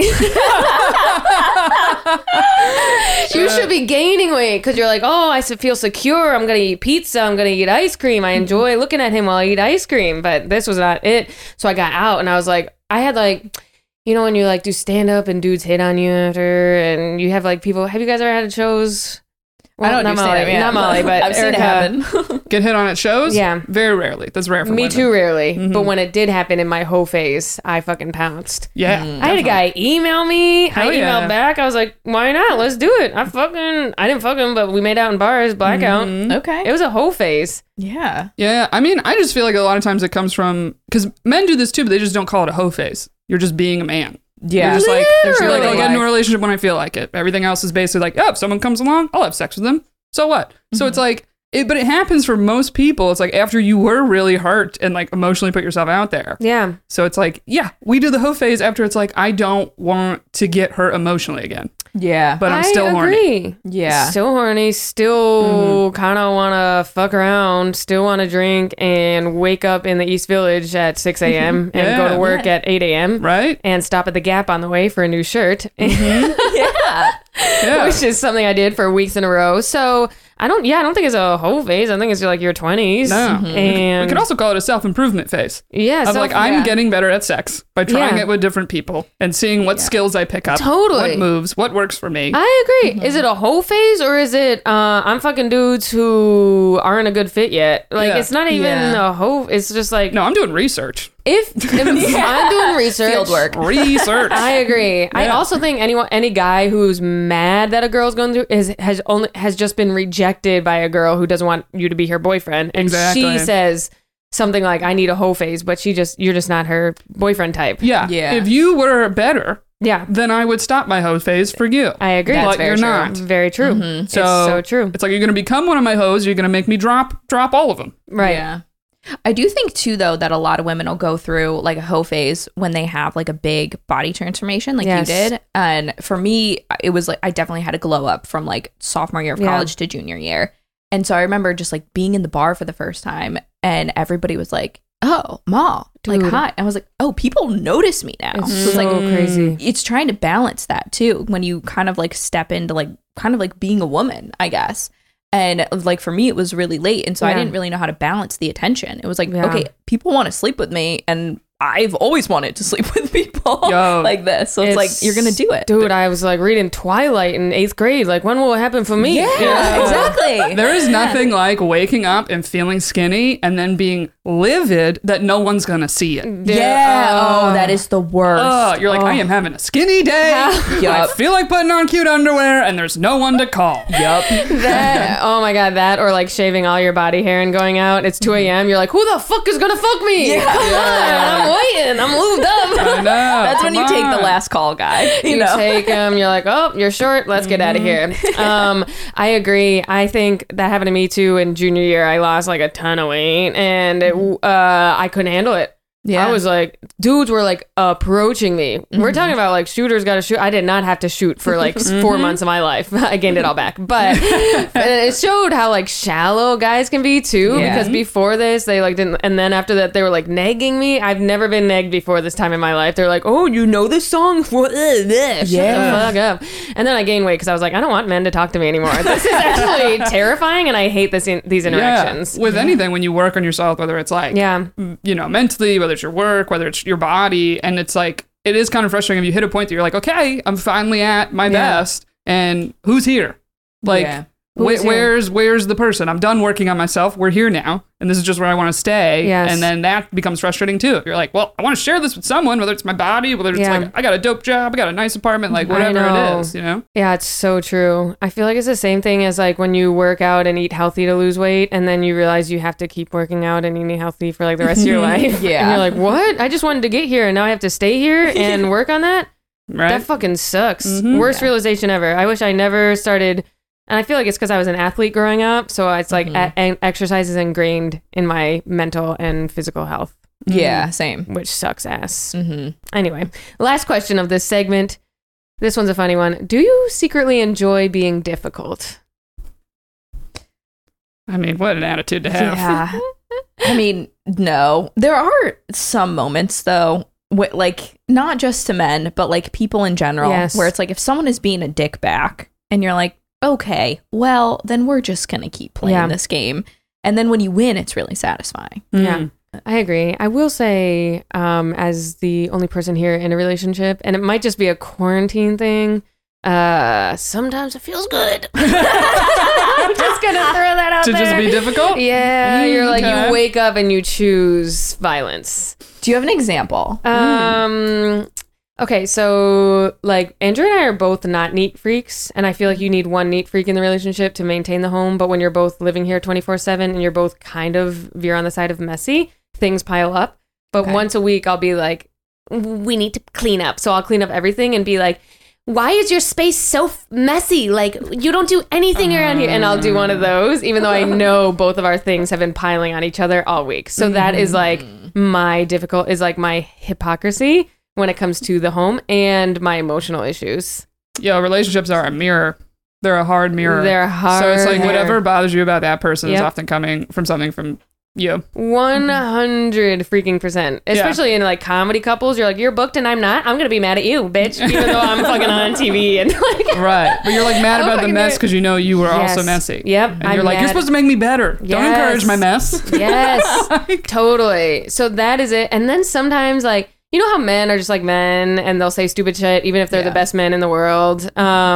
You should be gaining weight because you're like, oh, I feel secure. I'm gonna eat pizza. I'm gonna eat ice cream. I enjoy looking at him while I eat ice cream. But this was not it. So I got out and I was like, I had like, you know, when you like do stand up and dudes hit on you after, and you have like people. Have you guys ever had shows? Well, I don't not do stand-up, Molly, yeah. not Molly, but I've seen it Erica. happen. Get hit on at shows? Yeah. Very rarely. That's rare for Me women. too, rarely. But when it did happen in my hoe phase, I fucking pounced. Yeah. I had a guy email me. Hell I emailed yeah. back. I was like, why not? Let's do it. I didn't fuck him, but we made out in bars, blackout. Okay. It was a hoe phase. Yeah. Yeah. I mean, I just feel like a lot of times it comes from, because men do this too, but they just don't call it a hoe phase. You're just being a man. Yeah. You're just like, you're like, I'll get into a Like- relationship when I feel like it. Everything else is basically like, oh, if someone comes along, I'll have sex with them. So what? So it's like, but it happens for most people. It's like after you were really hurt and like emotionally put yourself out there. Yeah. So it's like, yeah, we do the hoe phase after it's like, I don't want to get hurt emotionally again, Yeah. but I'm I still horny. agree. Yeah. Still horny. Still kind of want to fuck around. Still want to drink and wake up in the East Village at 6 a.m. and go to Yeah. work at 8 a.m. Right? And stop at the Gap on the way for a new shirt. Yeah. Which is something I did for weeks in a row. So I don't think it's a whole phase. I think it's like your 20s. No. And We could also call it a self-improvement phase. yeah, Of like, I'm getting better at sex by trying Yeah. it with different people and seeing what skills I pick up. Totally. What moves, what works for me. I agree. Is it a whole phase or is it I'm fucking dudes who aren't a good fit yet? Like Yeah. it's not even Yeah. a whole. It's just like No, I'm doing research. if I'm doing research, Field work. Research. I agree. I also think any guy who's mad that a girl's going through has just been rejected by a girl who doesn't want you to be her boyfriend, and Exactly. she says something like, "I need a hoe phase," but you're just not her boyfriend type. Yeah. Yeah. If you were better, Yeah, then I would stop my hoe phase for you. I agree. That's but very you're true. not. Very true. It's so true. It's like you're going to become one of my hoes. You're going to make me drop all of them. Right. Yeah. I do think too, though, that a lot of women will go through like a hoe phase when they have like a big body transformation, like Yes. you did. And for me, it was like I definitely had a glow up from like sophomore year of Yeah. college to junior year. And so I remember just like being in the bar for the first time, and everybody was like, "Oh, Ma, like Dude. hi." I was like, "Oh, people notice me now." It's So it's like crazy. it's trying to balance that too when you kind of like step into like kind of like being a woman, I guess. And like for me, it was really late. And so I Yeah. didn't really know how to balance the attention. It was like, Yeah. okay, people want to sleep with me. And I've always wanted to sleep with people Yo. like this. So it's like, you're going to do it. Dude, I was like reading Twilight in 8th grade. Like, when will it happen for me? Yeah, You know? exactly. There is nothing like waking up and feeling skinny and then being livid that no one's going to see it. Yeah. Oh, that is the worst. Oh, you're like, I am having a skinny day. I Yup. feel like putting on cute underwear and there's no one to call. Yup. That, oh my god, that or like shaving all your body hair and going out. It's 2 a.m. You're like, who the fuck is gonna fuck me? Yeah. Come on, I'm waiting. I'm lubed up. I know. That's when you come take the on. last call guy. You You know? take them. You're like, oh, you're short. Let's get out of here. I agree. I think that happened to me too in junior year. I lost like a ton of weight and I couldn't handle it. Yeah. I was like, dudes were like approaching me. We're talking about like shooters got to shoot. I did not have to shoot for like 4 months of my life. I gained it all back. But it showed how like shallow guys can be too. Yeah. Because before this, they like didn't. And then after that, they were like negging me. I've never been negged before this time in my life. They're like, oh, you know this song? Shut the fuck up. And then I gained weight because I was like, I don't want men to talk to me anymore. This is actually terrifying. And I hate these interactions. Yeah. With anything, when you work on yourself, whether it's like, you know, mentally, whether it's your work, whether it's your body, and it's like, it is kind of frustrating if you hit a point that you're like, okay, I'm finally at my best, and who's here? Like, where's the person? I'm done working on myself. We're here now, and this is just where I want to stay. Yes. And then that becomes frustrating too. If you're like, well, I want to share this with someone, whether it's my body, whether it's like, I got a dope job, I got a nice apartment, like whatever it is, you know? Yeah, it's so true. I feel like it's the same thing as like when you work out and eat healthy to lose weight, and then you realize you have to keep working out and eating healthy for like the rest of your life. Yeah. And you're like, what? I just wanted to get here and now I have to stay here and work on that? Right? That fucking sucks. Worst realization ever. I wish I never started. And I feel like it's because I was an athlete growing up. So it's like exercise is ingrained in my mental and physical health. Yeah, same. Which sucks ass. Anyway, last question of this segment. This one's a funny one. Do you secretly enjoy being difficult? I mean, what an attitude to have. Yeah. I mean, no. There are some moments, though, like, not just to men, but like people in general, where it's like if someone is being a dick back and you're like, okay, well, then we're just going to keep playing this game. And then when you win, it's really satisfying. Yeah, I agree. I will say, as the only person here in a relationship, and it might just be a quarantine thing, sometimes it feels good. I'm just going to throw that out there. To just be difficult? Yeah, you're like, you wake up and you choose violence. Do you have an example? Okay, so like Andrew and I are both not neat freaks, and I feel like you need one neat freak in the relationship to maintain the home. But when you're both living here 24/7 and you're both kind of veer on the side of messy, things pile up. But once a week, I'll be like, we need to clean up. So I'll clean up everything and be like, why is your space so messy? Like, you don't do anything around here. And I'll do one of those, even though I know both of our things have been piling on each other all week. So that is like my hypocrisy when it comes to the home and my emotional issues. Yo, relationships are a mirror. They're a hard mirror. They're hard. So it's like whatever bothers you about that person is often coming from something from you. 100 freaking %. Especially in like comedy couples, you're like, you're booked and I'm not. I'm gonna be mad at you, bitch. Even though I'm fucking on TV and like. Right, but you're like mad about the mess because you know you were also messy. Yep. And you're like, you're supposed to make me better. Don't encourage my mess. Yes. Totally. So that is it. And then sometimes like, you know how men are just like men and they'll say stupid shit even if they're the best men in the world.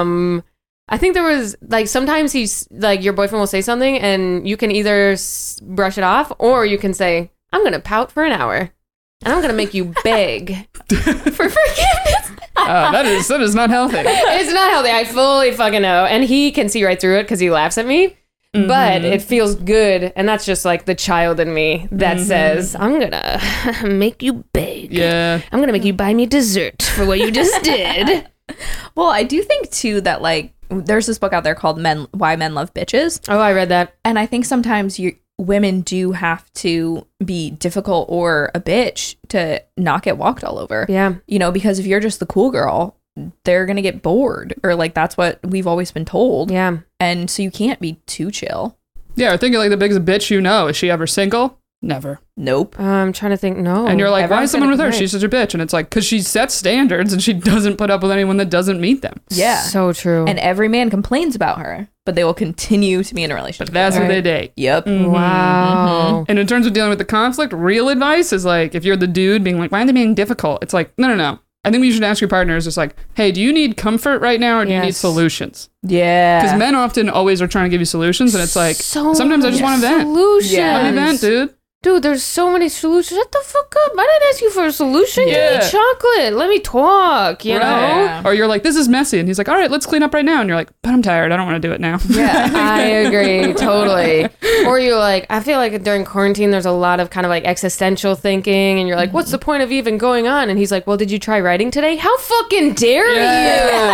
I think there was like sometimes he's like your boyfriend will say something and you can either brush it off or you can say, I'm going to pout for an hour and I'm going to make you beg for forgiveness. That is not healthy. It's not healthy. I fully fucking know. And he can see right through it because he laughs at me. But it feels good, and that's just like the child in me that says, I'm gonna make you beg. Yeah. I'm gonna make you buy me dessert for what you just did. Well, I do think too that like there's this book out there called Why Men Love Bitches. Oh, I read that. And I think sometimes women do have to be difficult or a bitch to not get walked all over. Yeah. You know, because if you're just the cool girl, they're gonna get bored, or like that's what we've always been told. Yeah. And so you can't be too chill. Yeah, or thinking like the biggest bitch you know. Is she ever single? Never. Nope. I'm trying to think. No. And you're like, why is someone with her? Right. She's such a bitch. And it's like, because she sets standards and she doesn't put up with anyone that doesn't meet them. Yeah. So true. And every man complains about her, but they will continue to be in a relationship. But that's who they date. Yep. Wow. And in terms of dealing with the conflict, real advice is like, if you're the dude being like, why are they being difficult? It's like, no. I think what you should ask your partner is just like, hey, do you need comfort right now or do you need solutions? Yeah. Because men often always are trying to give you solutions and it's like, sometimes I just want to vent. Solutions. Let me vent, dude. Dude, there's so many solutions. Shut the fuck up. I didn't ask you for a solution. Yeah. Give me chocolate. Let me talk, you know? Yeah. Or you're like, this is messy. And he's like, all right, let's clean up right now. And you're like, but I'm tired. I don't want to do it now. Yeah. I agree. Totally. Or you're like, I feel like during quarantine, there's a lot of kind of like existential thinking. And you're like, what's the point of even going on? And he's like, well, did you try writing today? How fucking dare you? No,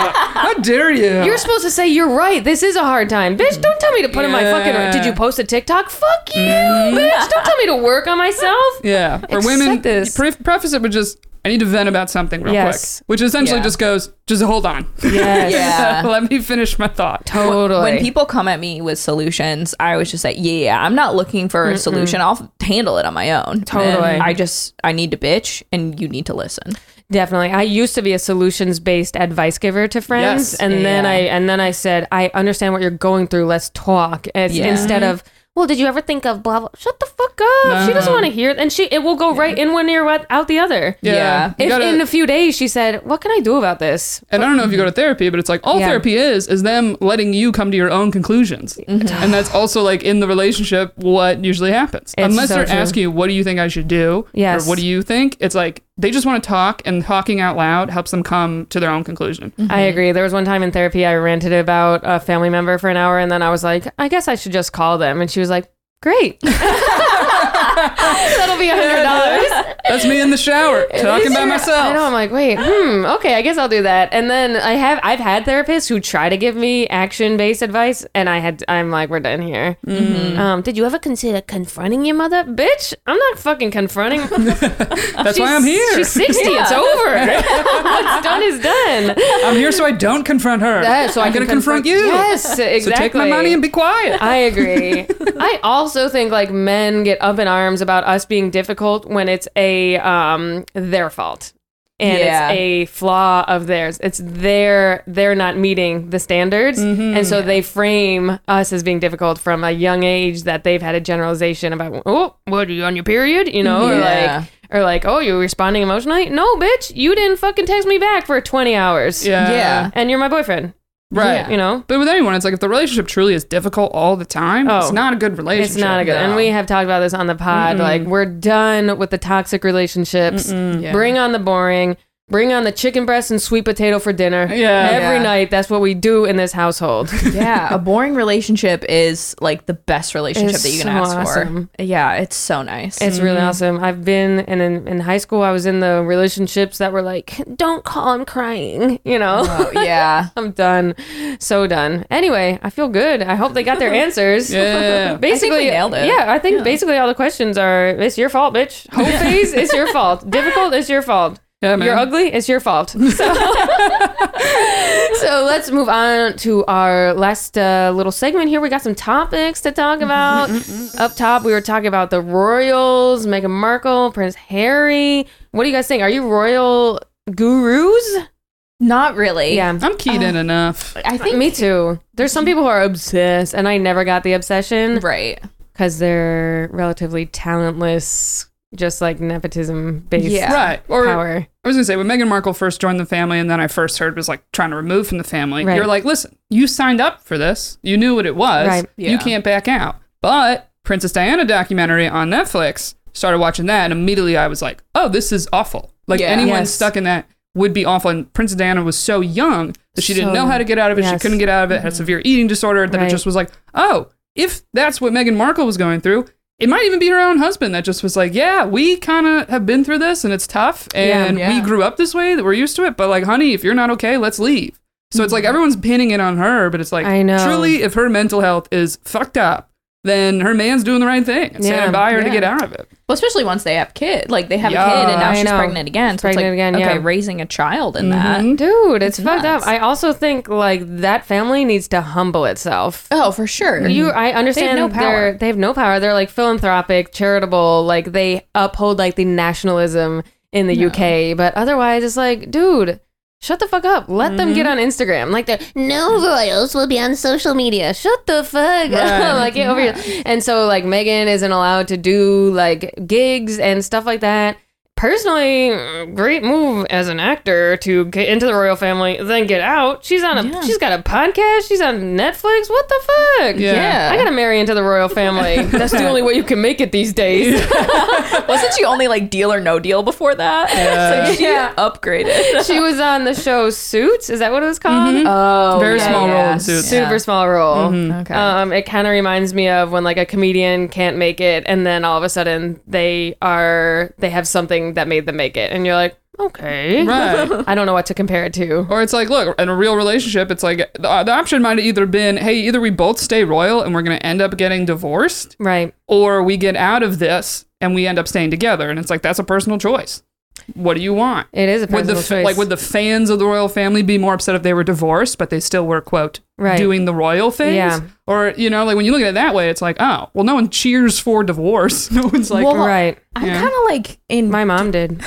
How dare you? You're supposed to say you're right. This is a hard time. Bitch, don't tell me to put in my fucking... Did you post a TikTok? Fuck you, bitch. Don't tell me to work on myself. Yeah. For Accept women, this. preface it with just, I need to vent about something real Yes. quick. Which essentially Yeah. just goes, just hold on. Yes. Yeah. Let me finish my thought. Totally. When people come at me with solutions, I always just say, yeah, I'm not looking for a solution. I'll handle it on my own. Totally. And I need to bitch and you need to listen. Definitely. I used to be a solutions-based advice giver to friends, Yes. and then I said, I understand what you're going through. Let's talk. Instead of, well, did you ever think of blah blah? Shut the fuck up. She doesn't want to hear it, and it will go right in one ear, out the other. Yeah. You If gotta- in a few days she said, what can I do about this? and I don't know if you go to therapy, but it's like all Yeah. therapy is them letting you come to your own conclusions. And that's also like in the relationship what usually happens. It's Unless so they're true. asking you, what do you think I should do? Yes. Or what do you think? It's like they just want to talk, and talking out loud helps them come to their own conclusion. I agree. There was one time in therapy I ranted about a family member for an hour, and then I was like, I guess I should just call them. And she was like, great. That'll be $100. That's me in the shower talking by I know. myself. I'm like, wait, okay, I guess I'll do that. And then I've had therapists who try to give me action-based advice, and I'm like, we're done here. Did you ever consider confronting your mother? Bitch, I'm not fucking confronting. That's why I'm here. She's 60. It's over. What's done is done. I'm here so I don't confront her. So I'm I going can to confront you. Yes, exactly. So take my money and be quiet. I agree. I also think like men get up in arms about us being difficult when it's their fault. And Yeah. it's a flaw of theirs. It's they're not meeting the standards. And so they frame us as being difficult from a young age, that they've had a generalization about, oh, what are you on your period? You know, Yeah. or like, oh, you're responding emotionally? No, bitch, you didn't fucking text me back for 20 hours. Yeah. And you're my boyfriend. Right. You know? But with anyone, it's like if the relationship truly is difficult all the time, it's not a good relationship. It's not a good. And we have talked about this on the pod. Like, we're done with the toxic relationships. Yeah. Bring on the boring. Bring on the chicken breast and sweet potato for dinner. Yeah. Every Yeah. night, that's what we do in this household. Yeah, a boring relationship is like the best relationship It's that you can so ask awesome. for. Yeah, it's so nice. It's really awesome. I've been in high school, I was in the relationships that were like, don't call, I'm crying, you know? Oh, yeah. I'm done. So done. Anyway, I feel good. I hope they got their answers. Yeah. Basically, we nailed it. Yeah, I think basically all the questions are, it's your fault, bitch. Whole phase, it's your fault. Difficult, it's your fault. Yeah, man. You're ugly, it's your fault. So, so let's move on to our last little segment here. We got some topics to talk about. Up top, we were talking about the royals, Meghan Markle, Prince Harry. What do you guys think? Are you royal gurus? Not really. Yeah. I'm keyed in enough. I think Me too. There's some people who are obsessed, and I never got the obsession right. because they're relatively talentless, just like nepotism based Yeah. Right. Or power. I was going to say, when Meghan Markle first joined the family, and then I first heard was like trying to remove from the family, Right. you're like, listen, you signed up for this. You knew what it was. Right. Yeah. You can't back out. But Princess Diana documentary on Netflix, started watching that, and immediately I was like, oh, this is awful. Like Yeah. anyone Yes. stuck in that would be awful. And Princess Diana was so young that she didn't So- know how to get out of it. She yes. couldn't get out of it, had severe eating disorder, that Right. it just was like, oh, if that's what Meghan Markle was going through, it might even be her own husband that just was like, yeah, we kind of have been through this and it's tough and Yeah. we grew up this way, that we're used to it. But like, honey, if you're not okay, let's leave. So it's like everyone's pinning it on her, but it's like, I know. truly, if her mental health is fucked up, then her man's doing the right thing and Yeah. standing by her to Yeah. get out of it. Well, especially once they have kid, like they have Yeah. a kid and now I she's know. pregnant again. She's So it's pregnant like, again, okay, yeah. raising a child in that. Dude, it's fucked nuts. up. I also think like that family needs to humble itself. Oh, for sure. I understand no power. they have no power. They're like philanthropic, charitable, like they uphold like the nationalism in the UK. But otherwise it's like, dude, shut the fuck up. Let them get on Instagram. Like they're no royals will be on social media. Shut the fuck up. Like get over here. And so like Meghan isn't allowed to do like gigs and stuff like that. Personally, great move as an actor to get into the royal family, then get out. She's got a podcast. She's on Netflix. What the fuck? Yeah. I gotta marry into the royal family. That's the only way you can make it these days. Wasn't she only like Deal or No Deal before that? So she upgraded. She was on the show Suits. Is that what it was called? Oh, Very small role in Suits. Super small role. Okay. It kind of reminds me of when like a comedian can't make it, and then all of a sudden they have something thing that made them make it. And you're like, okay. Right. I don't know what to compare it to. Or it's like, look, in a real relationship, it's like the option might have either been, hey, either we both stay royal and we're going to end up getting divorced, Right. or we get out of this and we end up staying together. And it's like, that's a personal choice. What do you want? It is a Would personal choice. would the fans of the royal family be more upset if they were divorced, but they still were, quote, Right. doing the royal things? Yeah. Or, you know, like when you look at it that way, it's like, oh, well, no one cheers for divorce. No one's like, Well, Right. I'm Yeah. kind of like in My mom did.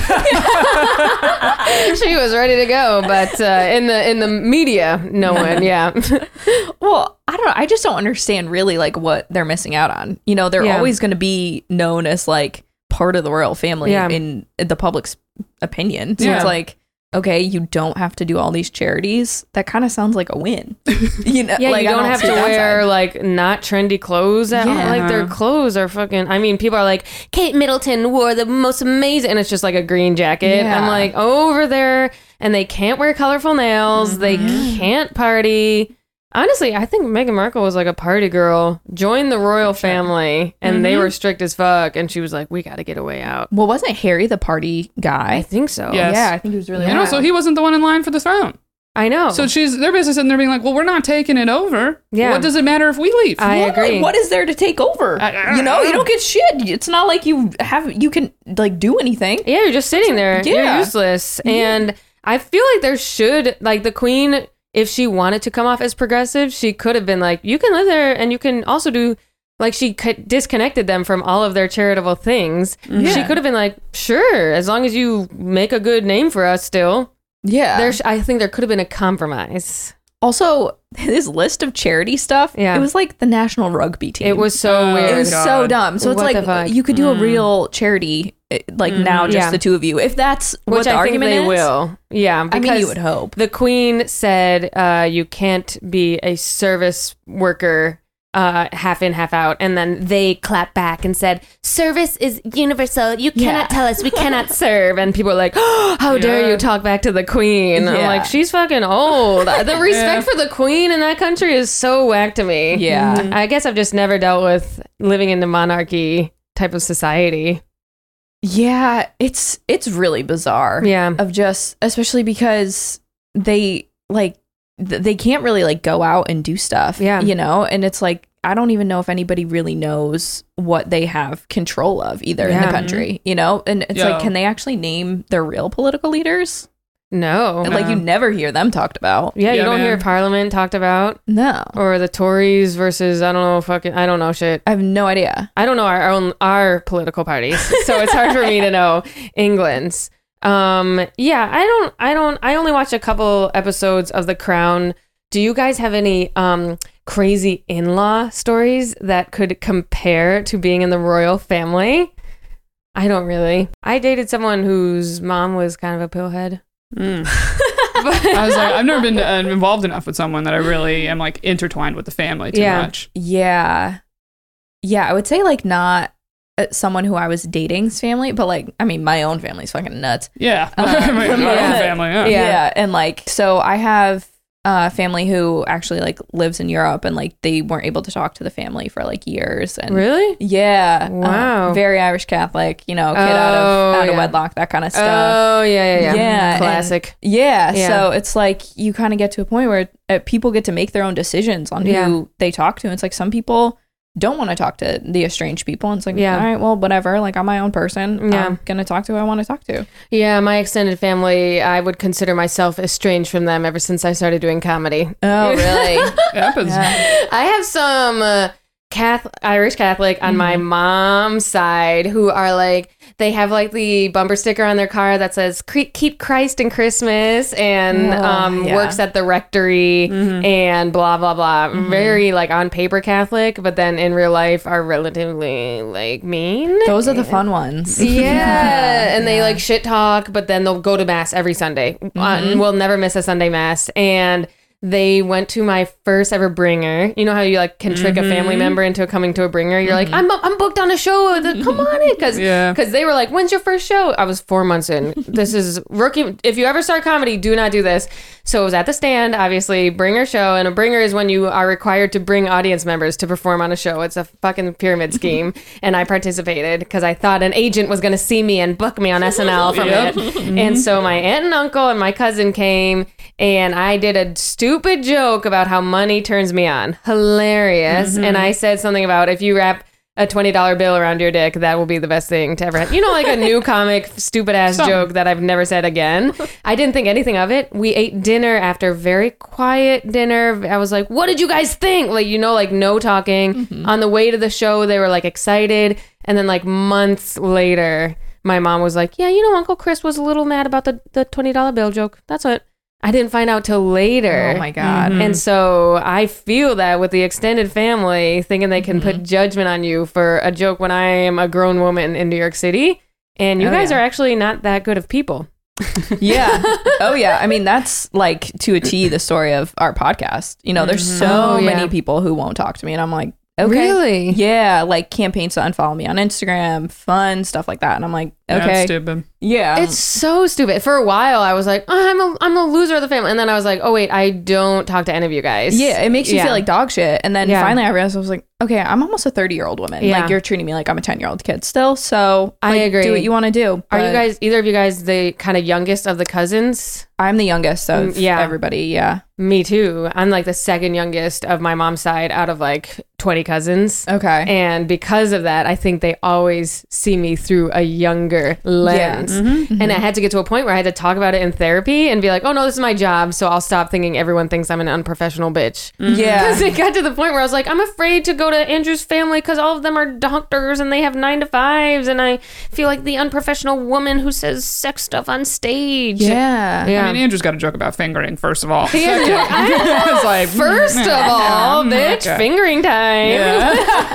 She was ready to go, but in the media, no one. Yeah. well, I don't know. I just don't understand really like what they're missing out on. You know, they're Yeah. always going to be known as like part of the royal family Yeah. in the public's opinion. So Yeah. it's like, okay, you don't have to do all these charities. That kind of sounds like a win. You know, Yeah, like, you I don't have see to that wear side. like not trendy clothes. Yeah. Like their clothes are fucking. I mean, people are like, Kate Middleton wore the most amazing, and it's just like a green jacket. Yeah. I'm like, over there, and they can't wear colorful nails. They can't party. Honestly, I think Meghan Markle was like a party girl. Joined the royal family, and they were strict as fuck. And she was like, "We got to get a way out." Well, wasn't Harry the party I guy? think so. Yes. Yeah, I think he was really. and also he wasn't the one in line for the throne. I know. So they're basically sitting there being like, well, we're not taking it over. Yeah. What does it matter if we leave? I Well, agree. like, what is there to take over? You know, you don't get shit. It's not like you can like do anything. Yeah, you're just sitting there. You're Yeah. useless. And I feel like there should, like, the queen, if she wanted to come off as progressive, she could have been like, you can live there and you can also do, like, she disconnected them from all of their charitable things. She could have been like, sure, as long as you make a good name for us still. Yeah. I think there could have been a compromise. Also, his list of charity stuff, Yeah. it was like the national rugby team. It was so Oh, weird. It was God. so dumb. So it's What the like fuck? you could do a real charity, like now just Yeah. the two of you. If that's what Which the I think argument they is, will. Yeah, I because mean, you would hope. the queen said you can't be a service worker half in, half out. And then they clapped back and said, service is universal. You cannot tell us we cannot serve. And people are like, oh, how dare you talk back to the queen? I'm Yeah. like, she's fucking old. The respect for the queen in that country is so whack to me. Yeah. I guess I've just never dealt with living in the monarchy type of society. Yeah, it's really bizarre. Yeah. Of just, especially because they like they can't really like go out and do stuff. Yeah. You know, and it's like I don't even know if anybody really knows what they have control of either in the Yeah. country, you know? And it's Yeah. like, can they actually name their real political leaders? No. Like you never hear them talked about. Yeah, you Yeah, don't man. hear Parliament talked about. No. Or the Tories versus I don't know shit. I have no idea. I don't know our political parties, so it's hard for me to know England's. Yeah, I only watched a couple episodes of The Crown. Do you guys have any crazy in-law stories that could compare to being in the royal family? I don't really. I dated someone whose mom was kind of a pillhead. I was like, I've never been involved enough with someone that I really am like intertwined with the family too Yeah. much. Yeah. Yeah, I would say like not someone who I was dating's family, but like, I mean, my own family's fucking nuts. Yeah. My own yeah. family. Yeah. Yeah. And like, so I have family who actually like lives in Europe and like they weren't able to talk to the family for like years. And Really? yeah. Wow. Very Irish Catholic, you know, kid Oh, out of yeah. wedlock, that kind of stuff. Oh, yeah. Yeah, and- Classic. Yeah, Yeah. so it's like you kind of get to a point where people get to make their own decisions on Yeah. who they talk to. It's like some people don't want to talk to the estranged people. And it's like, Yeah. all right, well, whatever. Like I'm my own person. Yeah. I'm gonna talk to who I want to talk to. Yeah, my extended family, I would consider myself estranged from them ever since I started doing comedy. Oh, really? It happens. I have some Irish Catholic on my mom's side who are like, they have like the bumper sticker on their car that says keep Christ in Christmas and Yeah. works at the rectory and blah, blah, blah. Very like on paper Catholic, but then in real life are relatively like mean. Those are the fun ones. Yeah, and they like shit talk, but then they'll go to mass every Sunday. And we'll never miss a Sunday mass. And they went to my first ever bringer. You know how you like can trick a family member into coming to a bringer? You're like, I'm booked on a show. Come on in. Because they were like, when's your first show? I was 4 months in. This is rookie. If you ever start comedy, do not do this. So it was at the Stand, obviously, bringer show. And a bringer is when you are required to bring audience members to perform on a show. It's a fucking pyramid scheme. And I participated because I thought an agent was going to see me and book me on SNL from it. And so my aunt and uncle and my cousin came, and I did a stupid joke about how money turns me on. Hilarious. And I said something about if you wrap a $20 bill around your dick, that will be the best thing to ever have. You know, like a new comic, stupid ass joke that I've never said again. I didn't think anything of it. We ate dinner after very quiet dinner. I was like, what did you guys think? Like, you know, like no talking. On the way to the show, they were like excited. And then like months later, my mom was like, yeah, you know, Uncle Chris was a little mad about the $20 bill joke. That's it. I didn't find out till later. Oh my God. And so I feel that with the extended family thinking they can put judgment on you for a joke when I am a grown woman in New York City. And you guys are actually not that good of people. Yeah. Oh yeah. I mean, that's like to a T the story of our podcast. You know, there's so many people who won't talk to me, and I'm like, okay. Really? Yeah, like campaigns to unfollow me on Instagram, fun stuff like that. And I'm like, okay. That's stupid. Yeah. It's so stupid. For a while, I was like, oh, I'm a loser of the family. And then I was like, oh, wait, I don't talk to any of you guys. Yeah, it makes you feel like dog shit. And then Yeah. finally I realized, I was like, okay, I'm almost a 30-year-old woman. Yeah. Like, you're treating me like I'm a 10-year-old kid still. So I like, agree. do what you want to do. Are you But guys, either of you guys, the kind of youngest of the cousins? I'm the youngest of everybody. Yeah. Me too. I'm like the second youngest of my mom's side out of like 20 cousins. Okay. And because of that, I think they always see me through a younger lens. And I had to get to a point where I had to talk about it in therapy and be like, oh no, this is my job. So I'll stop thinking everyone thinks I'm an unprofessional bitch. Yeah. Because it got to the point where I was like, I'm afraid to go to Andrew's family because all of them are doctors and they have 9-to-5s. And I feel like the unprofessional woman who says sex stuff on stage. Yeah. Yeah. I mean, Andrew's got a joke about fingering, first of all. Yeah, It's like, First of all, bitch, okay. fingering time. Yeah.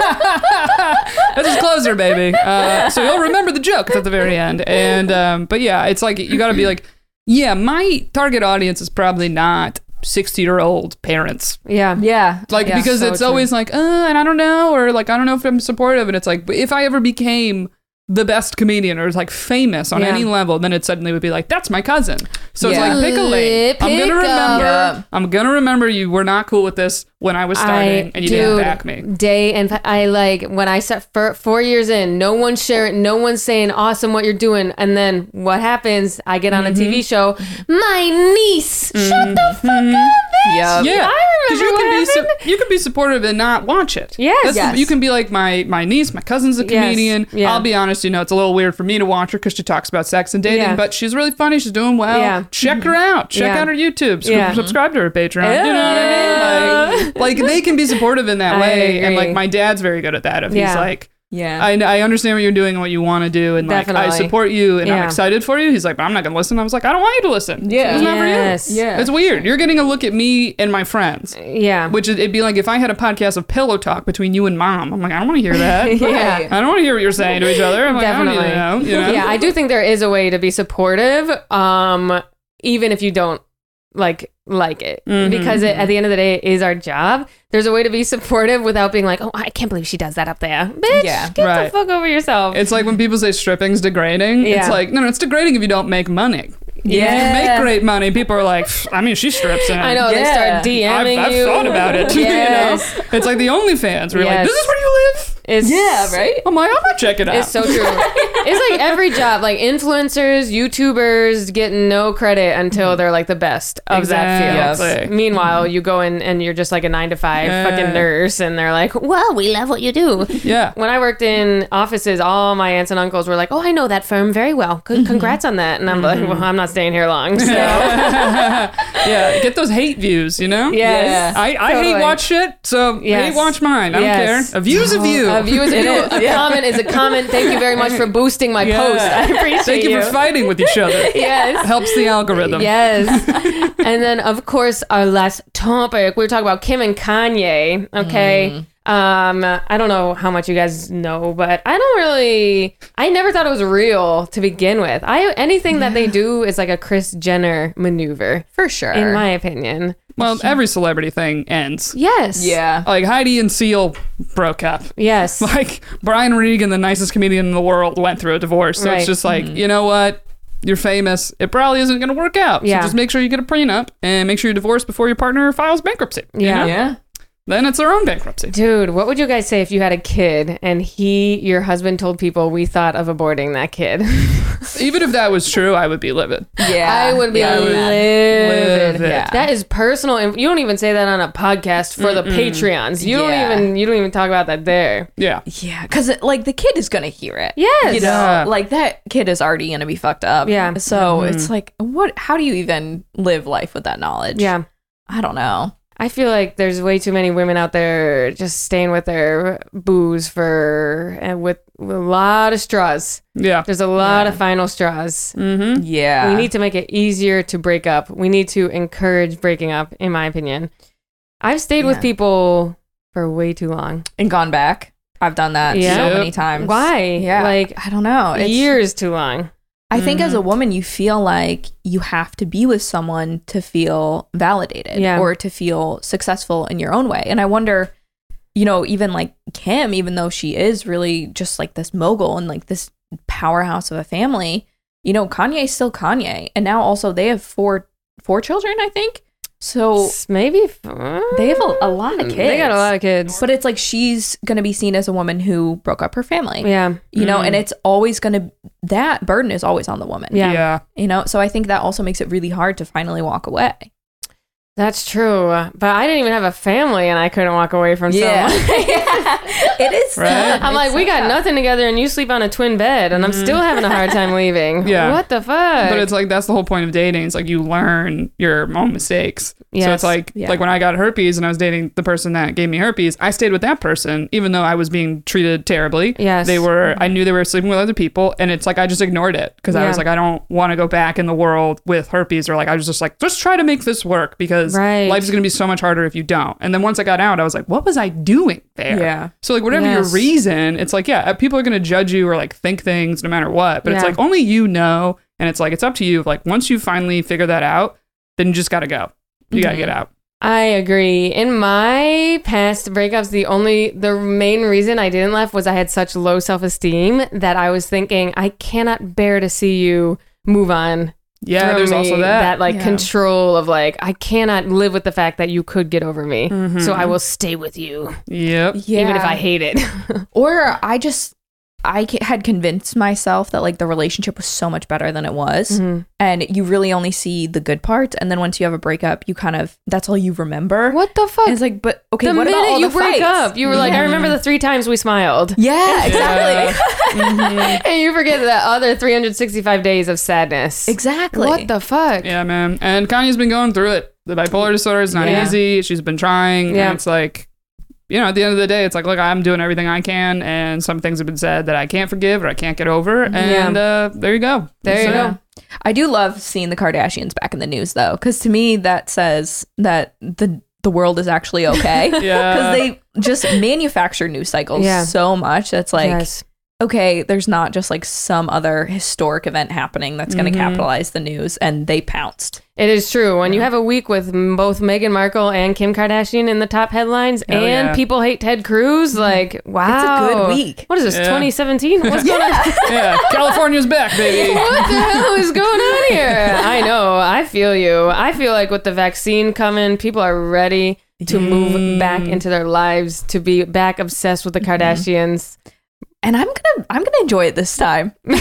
That's his closer, baby. So you'll remember the joke at the very end. And but yeah, it's like you got to be like, yeah, my target audience is probably not 60-year-old parents. Yeah. Yeah. Like, Yeah. because so it's true. always like, and I don't know, or like, I don't know if I'm supportive. And it's like, but if I ever became the best comedian or like famous on Yeah. any level, then it suddenly would be like, that's my cousin. So it's Yeah. like, pick a lane. I'm Pick gonna remember. Yeah. I'm gonna remember you were not cool with this when I was starting, and you didn't back me. Day and I like when I start 4 years in, no one's sharing, no one's saying awesome what you're doing, and then what happens? I get on a TV show. My niece, shut the fuck up, bitch. Yep. Yeah, I remember you what can happened. you can be supportive and not watch it. Yes. Yes. You can be like my niece, my cousin's a Yes. comedian. Yeah. I'll be honest, it's a little weird for me to watch her because she talks about sex and dating, Yeah. but she's really funny. She's doing well. Yeah. Check her out. Check Yeah. out her YouTube. Yeah. Subscribe to her Patreon. You know what I mean? Like they can be supportive in that I way, and agree. like my dad's very good at that. If he's Yeah. like, Yeah. I understand what you're doing and what you want to do, and like I Definitely. support you, and I'm Yeah. excited for you. He's like, but I'm not gonna listen. I was like, I don't want you to listen. Yeah. It's not for you. Yes. Yeah. It's weird. You're getting a look at me and my friends. Yeah. Which it'd be like if I had a podcast of pillow talk between you and mom. I'm like, I don't want to hear that. Yeah. I don't want to hear what you're saying to each other. I'm like, Definitely. I don't need to know. You know? Yeah, I do think there is a way to be supportive, even if you don't like it, because at the end of the day, it is our job. There's a way to be supportive without being like, oh, I can't believe she does that up there, bitch. Yeah. Get Right. the fuck over yourself. It's like when people say stripping's degrading. Yeah. It's like, no, it's degrading if you don't make money. If you make great money, people are like, I mean, she strips in it. I know they Yeah. start DMing I've you. thought about it. Yes. You know? It's like the OnlyFans where you're like, Yes. this is where you live? It's, Yeah, right? I'm like, I'm gonna check it out. It's so true. It's like every job, like influencers, YouTubers get no credit until they're like the best of that Exactly. field. Meanwhile, you go in and you're just like a 9-to-5 Yeah. fucking nurse, and they're like, well, we love what you do. Yeah. When I worked in offices, all my aunts and uncles were like, oh, I know that firm very well. Good, congrats on that. And I'm like, well, I'm not staying here long. So. Yeah, get those hate views, you know? Yes. I Totally. hate watch shit, so Yes. hate watch mine. I don't Yes. care. A view's a view. A view is a view. A comment is a comment. Thank you very much for boosting my post. I appreciate Thank you for fighting with each other. Yes. Helps the algorithm. Yes. And then, of course, our last topic, we were talking about Kim and Kanye. Okay. I don't know how much you guys know, but I never thought it was real to begin with. Anything that they do is like a Kris Jenner maneuver, For sure. in my opinion. Well, every celebrity thing ends. Yes. Yeah. Like Heidi and Seal broke up. Yes. Like Brian Regan, the nicest comedian in the world, went through a divorce. So Right. it's just like, you know what? You're famous. It probably isn't going to work out. Yeah. So just make sure you get a prenup and make sure you're divorced before your partner files bankruptcy. you Yeah. know? Yeah. Then it's their own bankruptcy. Dude, what would you guys say if you had a kid and your husband told people we thought of aborting that kid? Even if that was true, I would be livid. Yeah. I would be Yeah. livid. Livid. Yeah. That is personal. And you don't even say that on a podcast for the Patreons. You Yeah. don't even talk about that there. Yeah. Yeah, because like the kid is gonna hear it. Yes. You know, Yeah. like that kid is already gonna be fucked up. Yeah. So it's like, what? How do you even live life with that knowledge? Yeah. I don't know. I feel like there's way too many women out there just staying with their booze with a lot of straws. Yeah. There's a lot of final straws. Mm-hmm. Yeah. We need to make it easier to break up. We need to encourage breaking up, in my opinion. I've stayed with Yeah. people for way too long. and gone back. I've done that Yeah. so Yep. many times. Why? Yeah. Like I don't know. It's, years too long. I think as a woman, you feel like you have to be with someone to feel validated Yeah. or to feel successful in your own way. And I wonder, you know, even like Kim, even though she is really just like this mogul and like this powerhouse of a family, you know, Kanye's still Kanye. And now also they have four children, I think. So Maybe they have a lot of kids. They got a lot of kids. But it's like she's going to be seen as a woman who broke up her family. Yeah. You know, and it's always going to, that burden is always on the woman. Yeah. Yeah. You know, so I think that also makes it really hard to finally walk away. That's true. But I didn't even have a family and I couldn't walk away from someone. It is. Right? tough. I'm like, It's we so got tough. nothing together and you sleep on a twin bed and I'm still having a hard time leaving. Yeah. What the fuck? But it's like that's the whole point of dating. It's like you learn your own mistakes. So Yes. it's like Yeah. like when I got herpes and I was dating the person that gave me herpes, I stayed with that person even though I was being treated terribly. Yes. I knew they were sleeping with other people, and it's like I just ignored it because I Yeah. was like I don't want to go back in the world with herpes, or like I was just like just try to make this work because Right. life is going to be so much harder if you don't. And then once I got out, I was like, what was I doing there? Yeah. So like whatever your Yes. reason, it's like yeah, people are going to judge you or like think things no matter what, but it's Yeah. like only you know, and it's like it's up to you. Like once you finally figure that out, then you just got to go. You got to get out. I agree. In my past breakups, the main reason I didn't left was I had such low self-esteem that I was thinking, I cannot bear to see you move on. Yeah, from there's me. also that. like Yeah. control of like, I cannot live with the fact that you could get over me. Mm-hmm. So I will stay with you, Yep. Yeah. even if I hate it. Or I had convinced myself that like the relationship was so much better than it was. Mm-hmm. And you really only see the good parts. And then once you have a breakup, you kind of, that's all you remember. What the fuck? And it's like, but okay, the what about minute all you the break fights? up, you were like, I remember the 3 times we smiled. Yeah, exactly. And you forget the other 365 days of sadness. Exactly. What the fuck? Yeah, man. And Kanye's been going through it. The bipolar disorder is not Yeah. easy. She's been trying. Yeah. And it's like, you know, at the end of the day, it's like, look, I'm doing everything I can. And some things have been said that I can't forgive or I can't get over. And there you go. There you So, go. I do love seeing the Kardashians back in the news though, because to me that says that the world is actually okay. Yeah. Because they just manufacture news cycles Yeah. so much. That's like, Yes. okay, there's not just like some other historic event happening that's going to capitalize the news, and they pounced. It is true. When you have a week with both Meghan Markle and Kim Kardashian in the top headlines, Hell and yeah. people hate Ted Cruz, like, wow. good week. What is this, Yeah. 2017? What's going on? Yeah. California's back, baby. What the hell is going on here? I know. I feel you. I feel like with the vaccine coming, people are ready to move back into their lives, to be back obsessed with the Kardashians. And I'm gonna enjoy it this time. You know?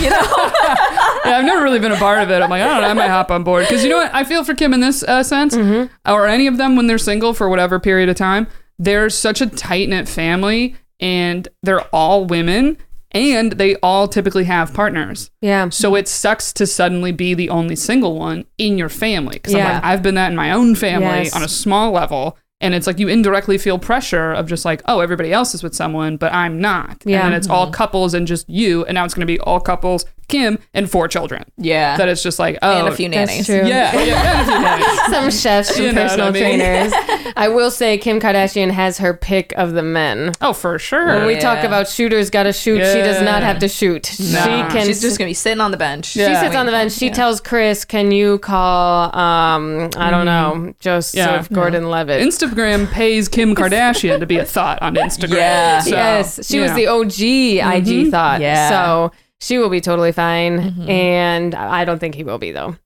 Yeah, I've never really been a part of it. I'm like, I don't know, I might hop on board. Because you know what? I feel for Kim in this sense, or any of them when they're single for whatever period of time. They're such a tight-knit family, and they're all women, and they all typically have partners. Yeah. So it sucks to suddenly be the only single one in your family. Because I'm Yeah. like, I've been that in my own family Yes. on a small level. And it's like you indirectly feel pressure of just like, oh, everybody else is with someone, but I'm not. Yeah. And then it's all couples and just you. And now it's going to be all couples, Kim and 4 children. Yeah. That it's just like, oh. And a few That's nannies. true. Yeah, and a few nannies. Some chefs and You know what personal I mean? trainers. I will say Kim Kardashian has her pick of the men. Oh, for sure. When we talk Yeah. about shooters gotta shoot, she does not Yeah. have to shoot. She can. She's just going to be sitting on the bench. She sits on the bench. She tells Chris, "Can you call? I don't know, Joseph Gordon-Levitt." Instagram pays Kim Kardashian to be a thought on Instagram. Yeah. So, Yes, she was yeah. the OG IG thought. Yeah. So she will be totally fine, and I don't think he will be though.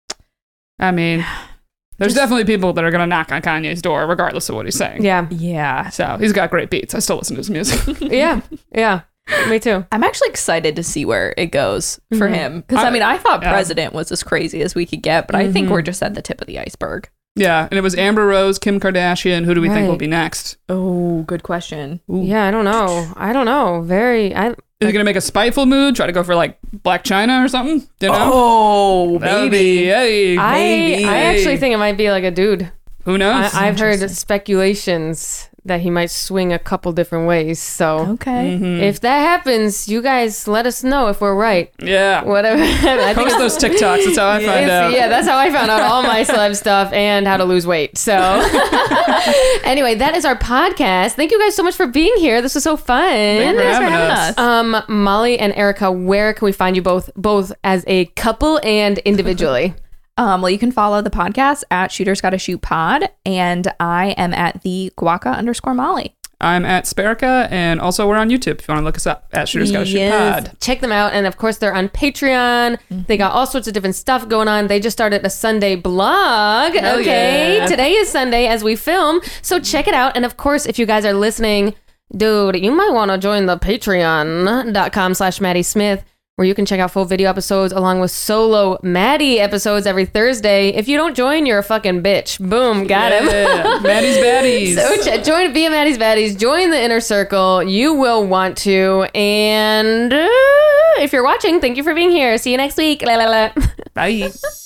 I mean, there's definitely people that are going to knock on Kanye's door regardless of what he's saying. Yeah, Yeah. So he's got great beats. I still listen to his music. yeah. Me too. I'm actually excited to see where it goes for him. Because, I mean, I thought president was as crazy as we could get, but I think we're just at the tip of the iceberg. Yeah, and it was Amber Rose, Kim Kardashian. Who do we think Right. will be next? Oh, good question. Yeah, I don't know. Very. Is he going to make a spiteful move? Try to go for like Black China or something? You know? Oh, That would be, hey, I actually think it might be like a dude. Who knows? I've heard speculations that he might swing a couple different ways. So Okay. if that happens, you guys let us know if we're right. yeah. Whatever. I think Post those TikToks. That's how I find out. Yeah, that's how I found out all my celeb stuff and how to lose weight. So anyway, that is our podcast. Thank you guys so much for being here. This was so fun. Thanks for having us. Molly and Erica, where can we find you both as a couple and individually? Well, you can follow the podcast at Shooters Gotta Shoot Pod, and I am at the Guaca_Molly. I'm at Sperica, and also we're on YouTube if you want to look us up at Shooters Gotta Shoot Pod. Check them out. And of course, they're on Patreon. They got all sorts of different stuff going on. They just started a Sunday blog. Hell Okay. yeah. Today is Sunday as we film. So check it out. And of course, if you guys are listening, dude, you might want to join the patreon.com/Maddie Smith, where you can check out full video episodes along with solo Maddie episodes every Thursday. If you don't join, you're a fucking bitch. Boom. Got him. Yeah. Maddie's Baddies. So join Be a Maddie's Baddies. Join the inner circle. You will want to. And if you're watching, thank you for being here. See you next week. La, la, la. Bye.